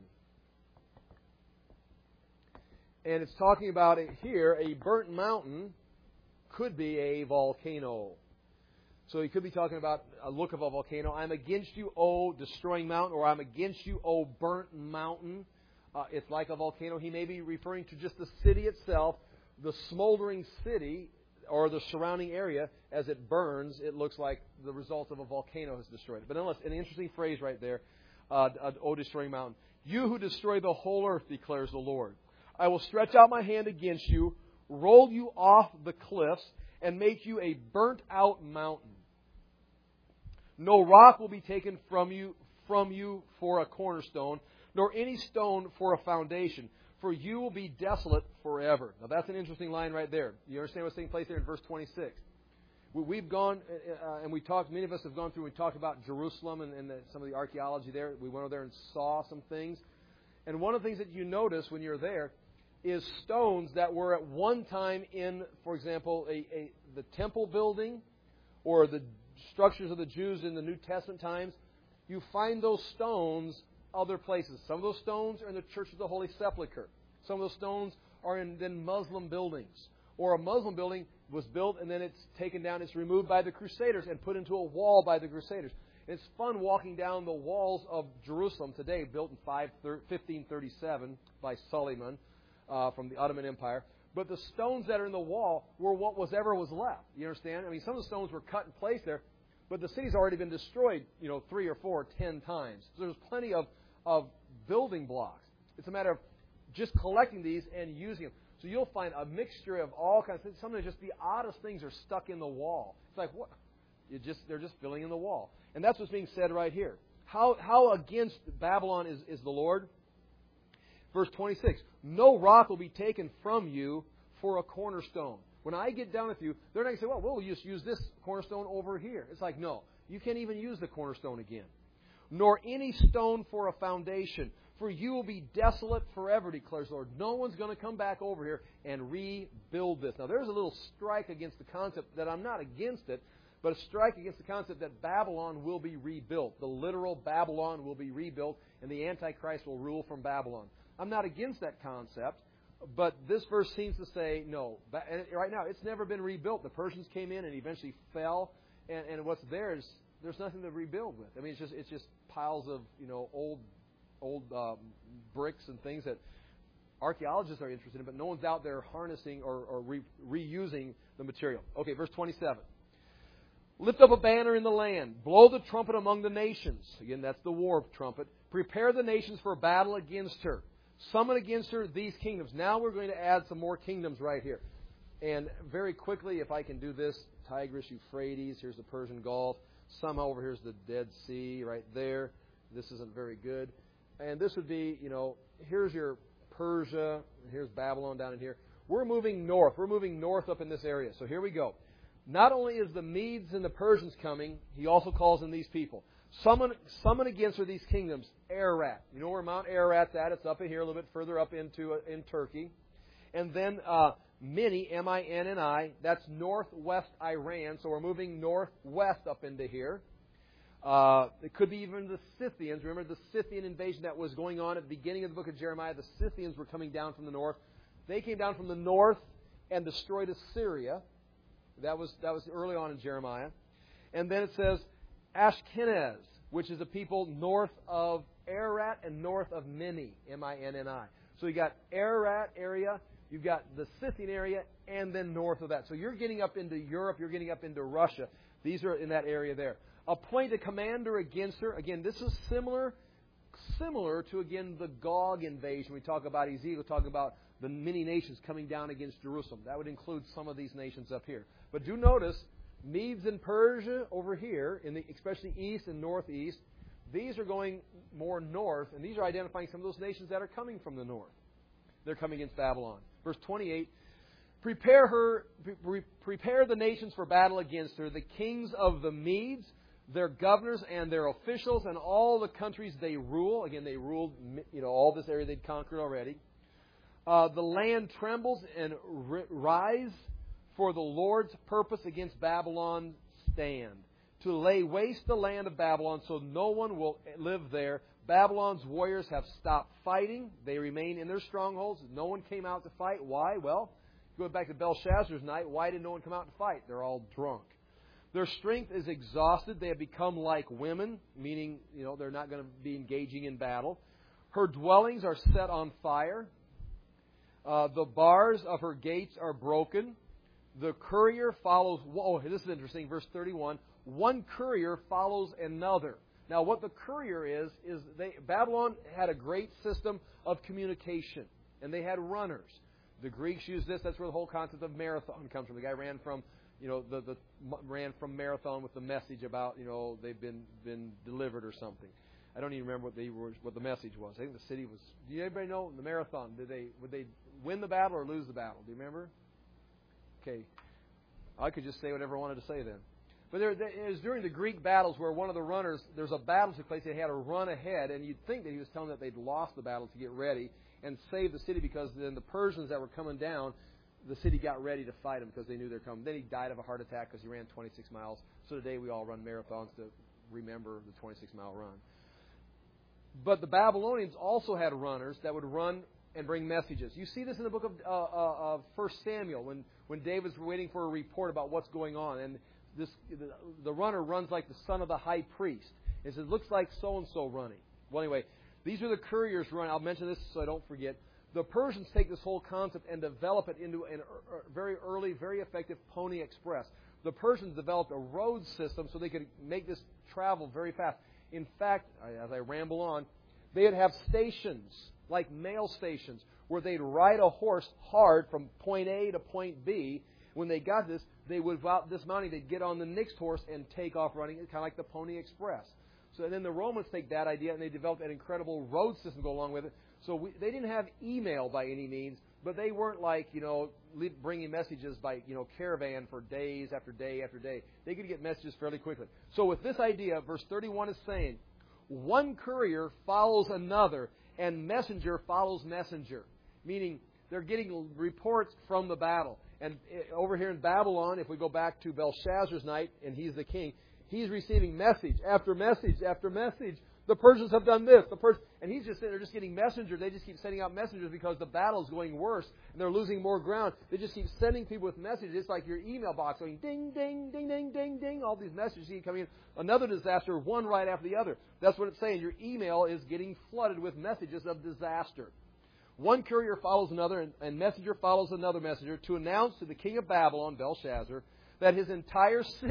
And it's talking about it here, a burnt mountain could be a volcano. So he could be talking about a look of a volcano. I'm against you, O destroying mountain, or I'm against you, O burnt mountain. Uh, it's like a volcano. He may be referring to just the city itself, the smoldering city, or the surrounding area. As it burns, it looks like the result of a volcano has destroyed it. But nonetheless, an interesting phrase right there, uh, O destroying mountain. You who destroy the whole earth, declares the Lord. I will stretch out my hand against you, roll you off the cliffs, and make you a burnt-out mountain. No rock will be taken from you, from you for a cornerstone, nor any stone for a foundation. For you will be desolate forever. Now that's an interesting line right there. You understand what's taking place there in verse twenty-six? We've gone, uh, and we talked, many of us have gone through, we talked about Jerusalem and, and the, some of the archaeology there. We went over there and saw some things. And one of the things that you notice when you're there is stones that were at one time in, for example, a, a the temple building or the structures of the Jews in the New Testament times. You find those stones other places. Some of those stones are in the Church of the Holy Sepulchre. Some of those stones are in then Muslim buildings. Or a Muslim building was built and then it's taken down, it's removed by the Crusaders and put into a wall by the Crusaders. It's fun walking down the walls of Jerusalem today, built in fifteen thirty-seven by Suleiman uh, from the Ottoman Empire. But the stones that are in the wall were what was ever was left. You understand? I mean, some of the stones were cut in place there, but the city's already been destroyed, you know, three or four, ten times. So there's plenty of, of building blocks. It's a matter of just collecting these and using them. So you'll find a mixture of all kinds of things. Some of just the oddest things are stuck in the wall. It's like, what? You just they're just filling in the wall. And that's what's being said right here. How how against Babylon is, is the Lord? Verse twenty-six, no rock will be taken from you for a cornerstone. When I get down with you, they're not going to say, well, we'll just use this cornerstone over here. It's like, no, you can't even use the cornerstone again. Nor any stone for a foundation. For you will be desolate forever, declares the Lord. No one's going to come back over here and rebuild this. Now, there's a little strike against the concept that I'm not against it, but a strike against the concept that Babylon will be rebuilt. The literal Babylon will be rebuilt, and the Antichrist will rule from Babylon. I'm not against that concept, but this verse seems to say, no. And right now, it's never been rebuilt. The Persians came in and eventually fell, and, and what's there is there's nothing to rebuild with. I mean, it's just it's just piles of, you know, old old um, bricks and things that archaeologists are interested in, but no one's out there harnessing or, or re- reusing the material. Okay, verse twenty-seven. Lift up a banner in the land. Blow the trumpet among the nations. Again, that's the war trumpet. Prepare the nations for battle against her. Summon against her these kingdoms. Now we're going to add some more kingdoms right here. And very quickly, if I can do this, Tigris, Euphrates, here's the Persian Gulf. Somehow over here's the Dead Sea right there. This isn't very good. And this would be, you know, here's your Persia, here's Babylon down in here. We're moving north. We're moving north up in this area. So here we go. Not only is the Medes and the Persians coming, he also calls in these people. Summon, summon against her these kingdoms, Ararat. You know where Mount Ararat's at? It's up in here, a little bit further up into uh, in Turkey. And then uh, Mini, M I N N I, that's northwest Iran. So we're moving northwest up into here. Uh, it could be even the Scythians. Remember the Scythian invasion that was going on at the beginning of the book of Jeremiah? The Scythians were coming down from the north. They came down from the north and destroyed Assyria. That was that was early on in Jeremiah. And then it says Ashkenaz, which is a people north of Ararat and north of Mini, M I N N I. So you got Ararat area, you've got the Scythian area, and then north of that. So you're getting up into Europe, you're getting up into Russia. These are in that area there. Appoint a commander against her. Again, this is similar, similar to, again, the Gog invasion. We talk about Ezekiel, talking about the many nations coming down against Jerusalem. That would include some of these nations up here. But do notice, Medes and Persia over here, in the especially east and northeast, these are going more north, and these are identifying some of those nations that are coming from the north. They're coming against Babylon. Verse twenty-eight, prepare her, pre- prepare the nations for battle against her, the kings of the Medes, their governors and their officials, and all the countries they rule. Again, they ruled, you know, all this area they'd conquered already. Uh, the land trembles and r- rise, for the Lord's purpose against Babylon stand, to lay waste the land of Babylon so no one will live there. Babylon's warriors have stopped fighting. They remain in their strongholds. No one came out to fight. Why? Well, going back to Belshazzar's night, why did no one come out to fight? They're all drunk. Their strength is exhausted. They have become like women, meaning, you know, they're not going to be engaging in battle. Her dwellings are set on fire. Uh, the bars of her gates are broken. The courier follows... Oh, this is interesting. Verse thirty-one. One courier follows another. Now, what the courier is, is they, Babylon had a great system of communication, and they had runners. The Greeks used this. That's where the whole concept of marathon comes from. The guy ran from, you know, the, the ran from marathon with the message about, you know, they've been been delivered or something. I don't even remember what they were, what the message was. I think the city was. Do you anybody know the marathon? Did they would they win the battle or lose the battle? Do you remember? Okay, I could just say whatever I wanted to say then. But there, there, it was during the Greek battles where one of the runners, there's a battle took place. They had to run ahead, and you'd think that he was telling them that they'd lost the battle to get ready and save the city, because then the Persians that were coming down, the city got ready to fight him because they knew they were coming. Then he died of a heart attack because he ran twenty-six miles. So today we all run marathons to remember the twenty-six mile run. But the Babylonians also had runners that would run and bring messages. You see this in the book of uh, uh, of First Samuel when, when David's waiting for a report about what's going on. And this the, the runner runs like the son of the high priest. It says, looks like so-and-so running. Well, anyway, these are the couriers running. I'll mention this so I don't forget. The Persians take this whole concept and develop it into a very early, very effective Pony Express. The Persians developed a road system so they could make this travel very fast. In fact, as I ramble on, they'd have stations, like mail stations, where they'd ride a horse hard from point A to point B. When they got this, they would, without dismounting, they'd get on the next horse and take off running, kind of like the Pony Express. So then the Romans take that idea and they developed an incredible road system to go along with it. So we, they didn't have email by any means, but they weren't like, you know, bringing messages by, you know, caravan for days after day after day. They could get messages fairly quickly. So with this idea, verse thirty-one is saying, one courier follows another, and messenger follows messenger. Meaning they're getting reports from the battle. And over here in Babylon, if we go back to Belshazzar's night, and he's the king, he's receiving message after message after message. The Persians have done this. The Pers- and he's just sitting there just getting messengers. They just keep sending out messengers because the battle is going worse and they're losing more ground. They just keep sending people with messages. It's like your email box going ding, ding, ding, ding, ding, ding. All these messages keep coming in. Another disaster, one right after the other. That's what it's saying. Your email is getting flooded with messages of disaster. One courier follows another, and, and messenger follows another messenger to announce to the king of Babylon, Belshazzar, that his entire city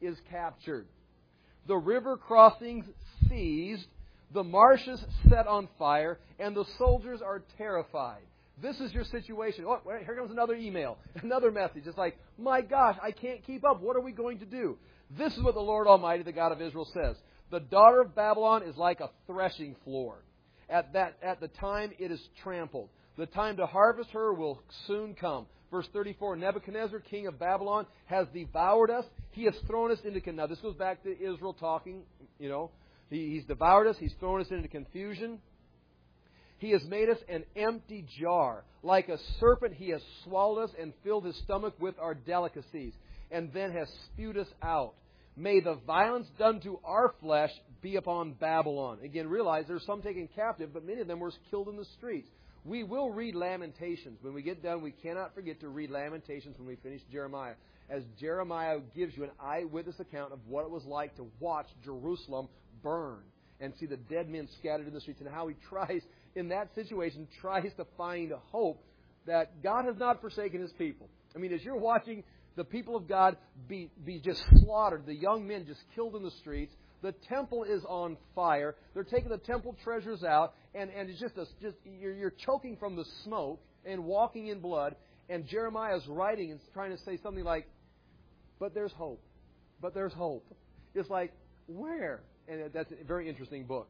is captured. The river crossings seized, the marshes set on fire, and the soldiers are terrified. This is your situation. Oh, wait, here comes another email, another message. It's like, my gosh, I can't keep up. What are we going to do? This is what the Lord Almighty, the God of Israel, says. The daughter of Babylon is like a threshing floor. At that, at the time it is trampled. The time to harvest her will soon come. Verse thirty-four, Nebuchadnezzar, king of Babylon, has devoured us. He has thrown us into... Now, this goes back to Israel talking, you know. He, he's devoured us. He's thrown us into confusion. He has made us an empty jar. Like a serpent, he has swallowed us and filled his stomach with our delicacies, and then has spewed us out. May the violence done to our flesh be upon Babylon. Again, realize there's some taken captive, but many of them were killed in the streets. We will read Lamentations. When we get done, we cannot forget to read Lamentations when we finish Jeremiah, as Jeremiah gives you an eyewitness account of what it was like to watch Jerusalem burn and see the dead men scattered in the streets, and how he tries, in that situation, tries to find hope that God has not forsaken His people. I mean, as you're watching the people of God be, be just slaughtered, the young men just killed in the streets, the temple is on fire, they're taking the temple treasures out, and, and it's just, a, just you're, you're choking from the smoke and walking in blood, and Jeremiah is writing and trying to say something like, but there's hope. But there's hope. It's like, where? And that's a very interesting book.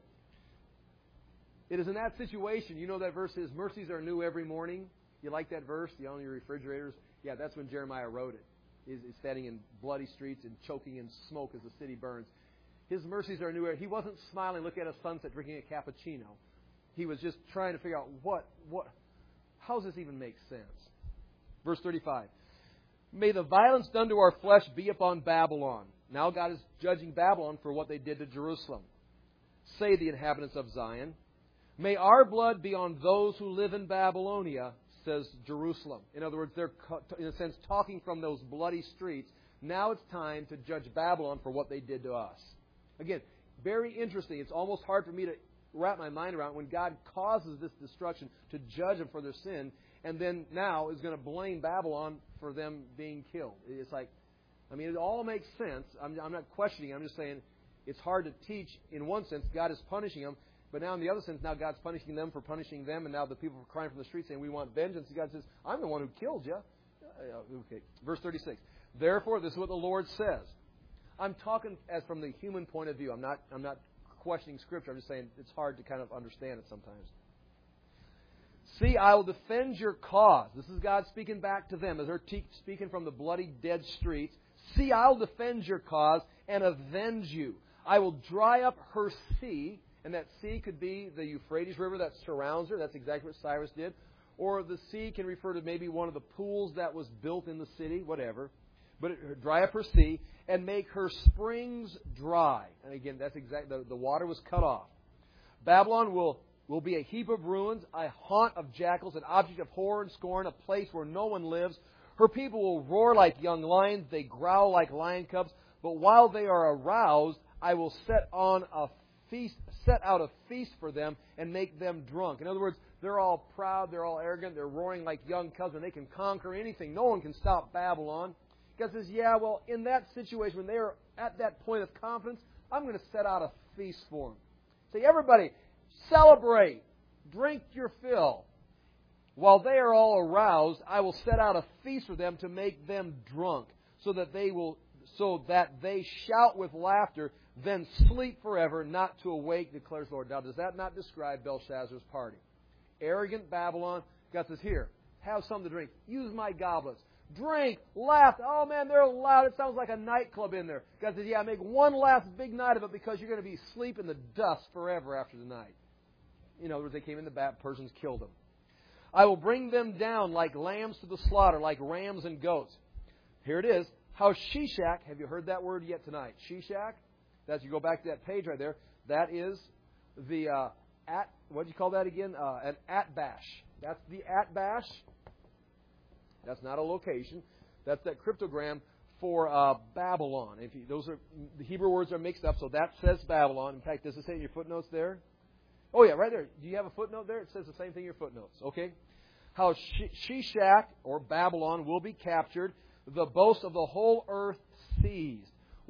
It is in that situation, you know that verse is, mercies are new every morning. You like that verse? You on your refrigerators? Yeah, that's when Jeremiah wrote it. He's standing in bloody streets and choking in smoke as the city burns. His mercies are new. He wasn't smiling, looking at a sunset, drinking a cappuccino. He was just trying to figure out what, what, how does this even make sense? Verse thirty-five. May the violence done to our flesh be upon Babylon. Now God is judging Babylon for what they did to Jerusalem. Say the inhabitants of Zion. May our blood be on those who live in Babylonia, says Jerusalem. In other words, they're, in a sense, talking from those bloody streets. Now it's time to judge Babylon for what they did to us. Again, very interesting. It's almost hard for me to wrap my mind around when God causes this destruction to judge them for their sin, and then now is going to blame Babylon for them being killed. It's like, I mean, it all makes sense. I'm, I'm not questioning. I'm just saying it's hard to teach. In one sense, God is punishing them. But now in the other sense, now God's punishing them for punishing them. And now the people are crying from the streets saying, we want vengeance. And God says, I'm the one who killed you. Okay, verse thirty-six. Therefore, this is what the Lord says. I'm talking as from the human point of view. I'm not, I'm not questioning Scripture. I'm just saying it's hard to kind of understand it sometimes. See, I will defend your cause. This is God speaking back to them as they're te- speaking from the bloody, dead streets. See, I will defend your cause and avenge you. I will dry up her sea. And that sea could be the Euphrates River that surrounds her. That's exactly what Cyrus did. Or the sea can refer to maybe one of the pools that was built in the city, whatever. But it, dry up her sea and make her springs dry. And again, that's exactly, the, the water was cut off. Babylon will, will be a heap of ruins, a haunt of jackals, an object of horror and scorn, a place where no one lives. Her people will roar like young lions. They growl like lion cubs. But while they are aroused, I will set on a feast, set out a feast for them and make them drunk. In other words, they're all proud, they're all arrogant, they're roaring like young cubs, and they can conquer anything. No one can stop Babylon. God says, yeah, well, in that situation, when they are at that point of confidence, I'm going to set out a feast for them. Say, everybody, celebrate, drink your fill. While they are all aroused, I will set out a feast for them to make them drunk, so that they will, so that they shout with laughter, then sleep forever, not to awake, declares the Lord. Now, does that not describe Belshazzar's party? Arrogant Babylon. God says, here, have something to drink. Use my goblets. Drink, laugh. Oh, man, they're loud. It sounds like a nightclub in there. God says, yeah, make one last big night of it because you're going to be asleep in the dust forever after the night. In other words, they came in the bat, Persians killed them. I will bring them down like lambs to the slaughter, like rams and goats. Here it is. How Shishak, have you heard that word yet tonight? Shishak? As you go back to that page right there, that is the uh, at. What do you call that again? Uh, an Atbash. That's the Atbash. That's not a location. That's that cryptogram for uh, Babylon. If you, those are the Hebrew words are mixed up, so that says Babylon. In fact, does it say in your footnotes there? Oh yeah, right there. Do you have a footnote there? It says the same thing in your footnotes. Okay. How Shishak or Babylon will be captured, the boast of the whole earth seized.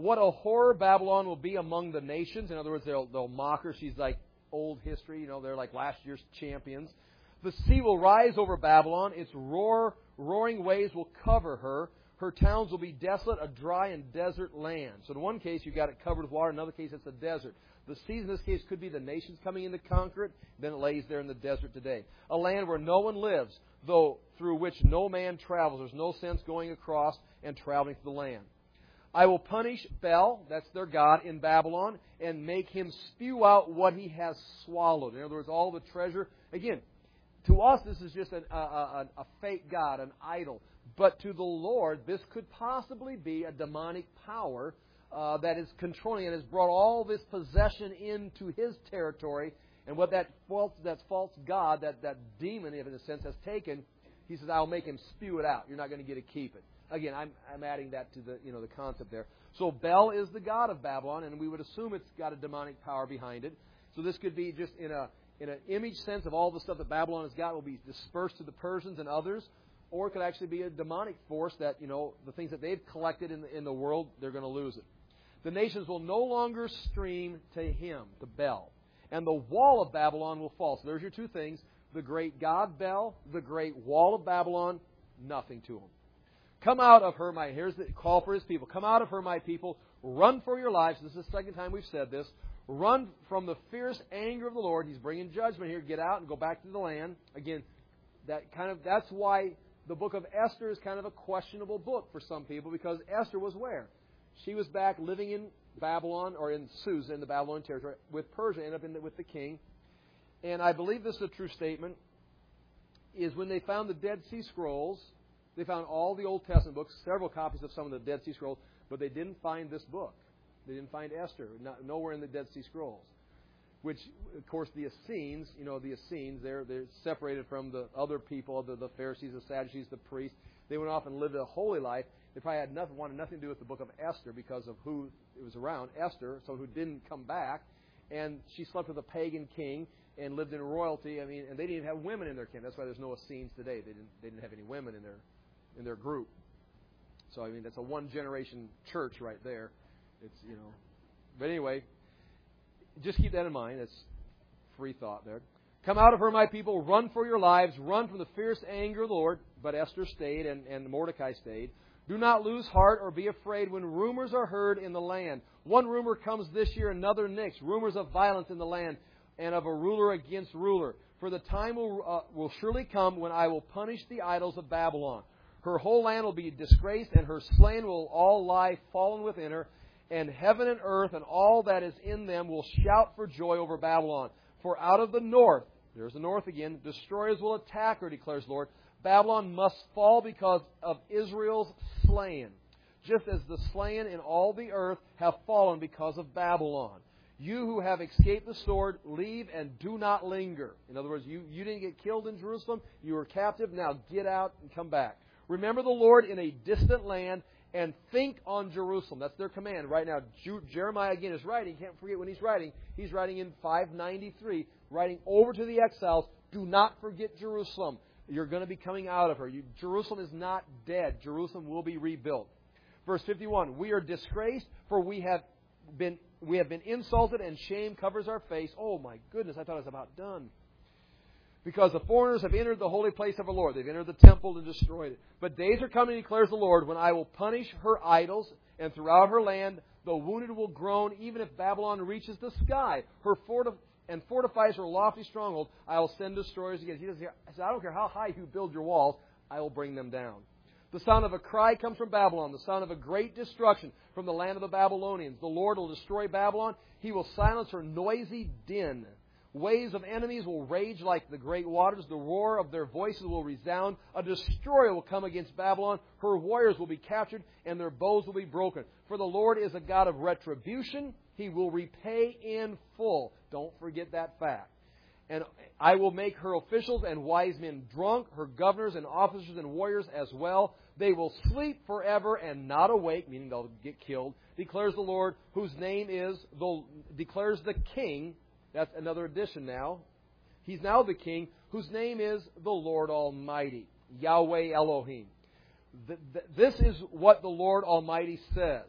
What a horror Babylon will be among the nations. In other words, they'll, they'll mock her. She's like old history. You know, they're like last year's champions. The sea will rise over Babylon. Its roar, roaring waves will cover her. Her towns will be desolate, a dry and desert land. So in one case, you've got it covered with water. In another case, it's a desert. The seas in this case could be the nations coming in to conquer it. Then it lays there in the desert today. A land where no one lives, though through which no man travels. There's no sense going across and traveling through the land. I will punish Bel, that's their god, in Babylon, and make him spew out what he has swallowed. In other words, all the treasure. Again, to us, this is just an, a, a, a fake god, an idol. But to the Lord, this could possibly be a demonic power uh, that is controlling and has brought all this possession into his territory. And what that false, that false god, that, that demon, in a sense, has taken, he says, I'll make him spew it out. You're not going to get to keep it. Again, I'm, I'm adding that to the you know the concept there. So Bel is the god of Babylon, and we would assume it's got a demonic power behind it. So this could be just in a in an image sense of all the stuff that Babylon has got will be dispersed to the Persians and others, or it could actually be a demonic force that you know the things that they've collected in the, in the world, they're going to lose it. The nations will no longer stream to him, to Bel, and the wall of Babylon will fall. So there's your two things: the great god Bel, the great wall of Babylon. Nothing to him. Come out of her, my, here's the call for his people. Come out of her, my people. Run for your lives. This is the second time we've said this. Run from the fierce anger of the Lord. He's bringing judgment here. Get out and go back to the land. Again, that kind of that's why the book of Esther is kind of a questionable book for some people, because Esther was where? She was back living in Babylon, or in Susa, in the Babylonian territory, with Persia, ended up in the, with the king. And I believe this is a true statement, is when they found the Dead Sea Scrolls, they found all the Old Testament books, several copies of some of the Dead Sea Scrolls, but they didn't find this book. They didn't find Esther, not, nowhere in the Dead Sea Scrolls. Which, of course, the Essenes, you know, the Essenes, they're, they're separated from the other people, the, the Pharisees, the Sadducees, the priests. They went off and lived a holy life. They probably had nothing, wanted nothing to do with the book of Esther because of who it was around, Esther, someone who didn't come back. And she slept with a pagan king and lived in royalty. I mean, and they didn't even have women in their camp. That's why there's no Essenes today. They didn't, they didn't have any women in their in their group. So, I mean, that's a one-generation church right there. It's, you know. But anyway, just keep that in mind. That's free thought there. Come out of her, my people. Run for your lives. Run from the fierce anger of the Lord. But Esther stayed and, and Mordecai stayed. Do not lose heart or be afraid when rumors are heard in the land. One rumor comes this year, another next. Rumors of violence in the land and of a ruler against ruler. For the time will, uh, will surely come when I will punish the idols of Babylon. Her whole land will be disgraced, and her slain will all lie fallen within her. And heaven and earth and all that is in them will shout for joy over Babylon. For out of the north, there's the north again, destroyers will attack her, declares the Lord. Babylon must fall because of Israel's slain, just as the slain in all the earth have fallen because of Babylon. You who have escaped the sword, leave and do not linger. In other words, you, you didn't get killed in Jerusalem. You were captive. Now get out and come back. Remember the Lord in a distant land and think on Jerusalem. That's their command right now. Jeremiah, again, is writing. Can't forget when he's writing. He's writing in five ninety-three, writing over to the exiles, do not forget Jerusalem. You're going to be coming out of her. You, Jerusalem is not dead. Jerusalem will be rebuilt. Verse fifty-one, we are disgraced, for we have been we have been insulted, and shame covers our face. Oh, my goodness, I thought it was about done. Because the foreigners have entered the holy place of the Lord. They've entered the temple and destroyed it. But days are coming, declares the Lord, when I will punish her idols, and throughout her land the wounded will groan, even if Babylon reaches the sky. Her fortif- and fortifies her lofty stronghold. I will send destroyers against. He says, I don't care how high you build your walls, I will bring them down. The sound of a cry comes from Babylon, the sound of a great destruction from the land of the Babylonians. The Lord will destroy Babylon. He will silence her noisy din. Waves of enemies will rage like the great waters. The roar of their voices will resound. A destroyer will come against Babylon. Her warriors will be captured, and their bows will be broken. For the Lord is a God of retribution. He will repay in full. Don't forget that fact. And I will make her officials and wise men drunk, her governors and officers and warriors as well. They will sleep forever and not awake, meaning they'll get killed, declares the Lord, whose name is, the, declares the King. That's another addition now. He's now the King, whose name is the Lord Almighty, Yahweh Elohim. This is what the Lord Almighty says.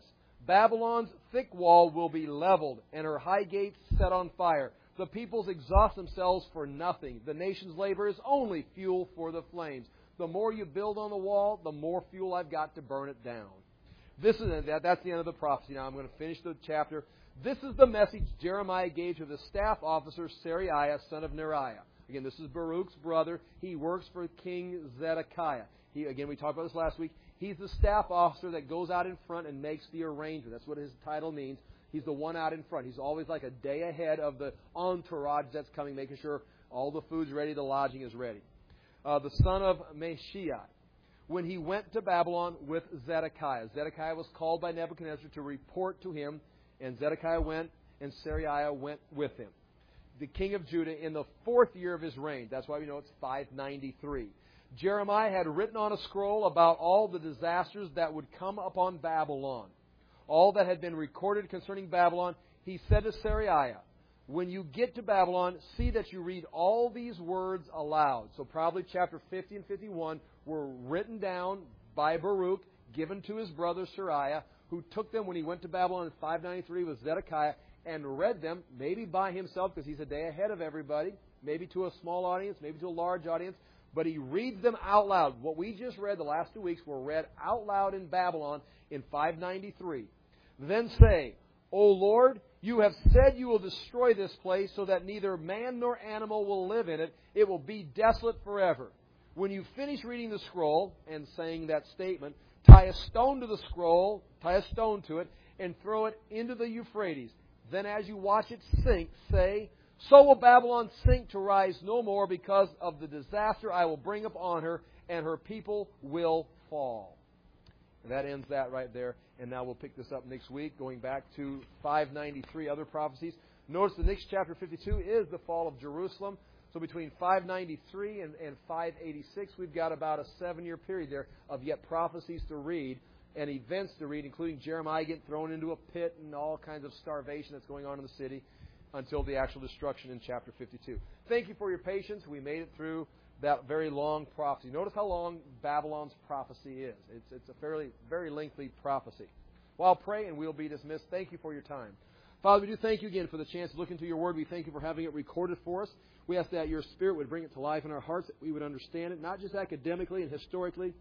Babylon's thick wall will be leveled, and her high gates set on fire. The peoples exhaust themselves for nothing. The nation's labor is only fuel for the flames. The more you build on the wall, the more fuel I've got to burn it down. This is that. That's the end of the prophecy. Now I'm going to finish the chapter. This is the message Jeremiah gave to the staff officer Seraiah, son of Neriah. Again, this is Baruch's brother. He works for King Zedekiah. He, again, we talked about this last week. He's the staff officer that goes out in front and makes the arrangement. That's what his title means. He's the one out in front. He's always like a day ahead of the entourage that's coming, making sure all the food's ready, the lodging is ready. Uh, the son of Meshiah. When he went to Babylon with Zedekiah. Zedekiah was called by Nebuchadnezzar to report to him, and Zedekiah went, and Seraiah went with him. The king of Judah in the fourth year of his reign. That's why we know it's five ninety-three. Jeremiah had written on a scroll about all the disasters that would come upon Babylon. All that had been recorded concerning Babylon. He said to Seraiah, when you get to Babylon, see that you read all these words aloud. So probably chapter fifty and fifty-one were written down by Baruch, given to his brother Seraiah, who took them when he went to Babylon in five ninety-three with Zedekiah, and read them, maybe by himself, because he's a day ahead of everybody, maybe to a small audience, maybe to a large audience, but he reads them out loud. What we just read the last two weeks were read out loud in Babylon in five ninety-three. Then say, O Lord, you have said you will destroy this place so that neither man nor animal will live in it. It will be desolate forever. When you finish reading the scroll and saying that statement, tie a stone to the scroll, tie a stone to it, and throw it into the Euphrates. Then as you watch it sink, say, so will Babylon sink to rise no more because of the disaster I will bring upon her, and her people will fall. And that ends that right there. And now we'll pick this up next week, going back to five ninety-three, other prophecies. Notice the next chapter fifty-two is the fall of Jerusalem. So between five ninety-three and, and five eighty-six, we've got about a seven-year period there of yet prophecies to read and events to read, including Jeremiah getting thrown into a pit and all kinds of starvation that's going on in the city until the actual destruction in chapter fifty-two. Thank you for your patience. We made it through that very long prophecy. Notice how long Babylon's prophecy is. It's, it's a fairly, very lengthy prophecy. Well, I'll pray and we'll be dismissed. Thank you for your time. Father, we do thank you again for the chance to look into your word. We thank you for having it recorded for us. We ask that your Spirit would bring it to life in our hearts, that we would understand it, not just academically and historically,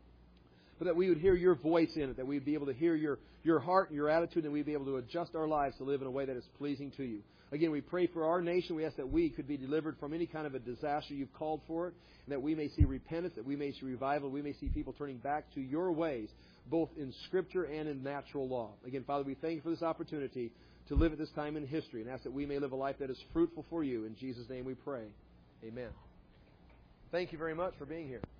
but that we would hear your voice in it, that we would be able to hear your, your heart and your attitude, and we'd be able to adjust our lives to live in a way that is pleasing to you. Again, we pray for our nation. We ask that we could be delivered from any kind of a disaster you've called for it, and that we may see repentance, that we may see revival, we may see people turning back to your ways, both in Scripture and in natural law. Again, Father, we thank you for this opportunity to live at this time in history, and ask that we may live a life that is fruitful for you. In Jesus' name we pray. Amen. Thank you very much for being here.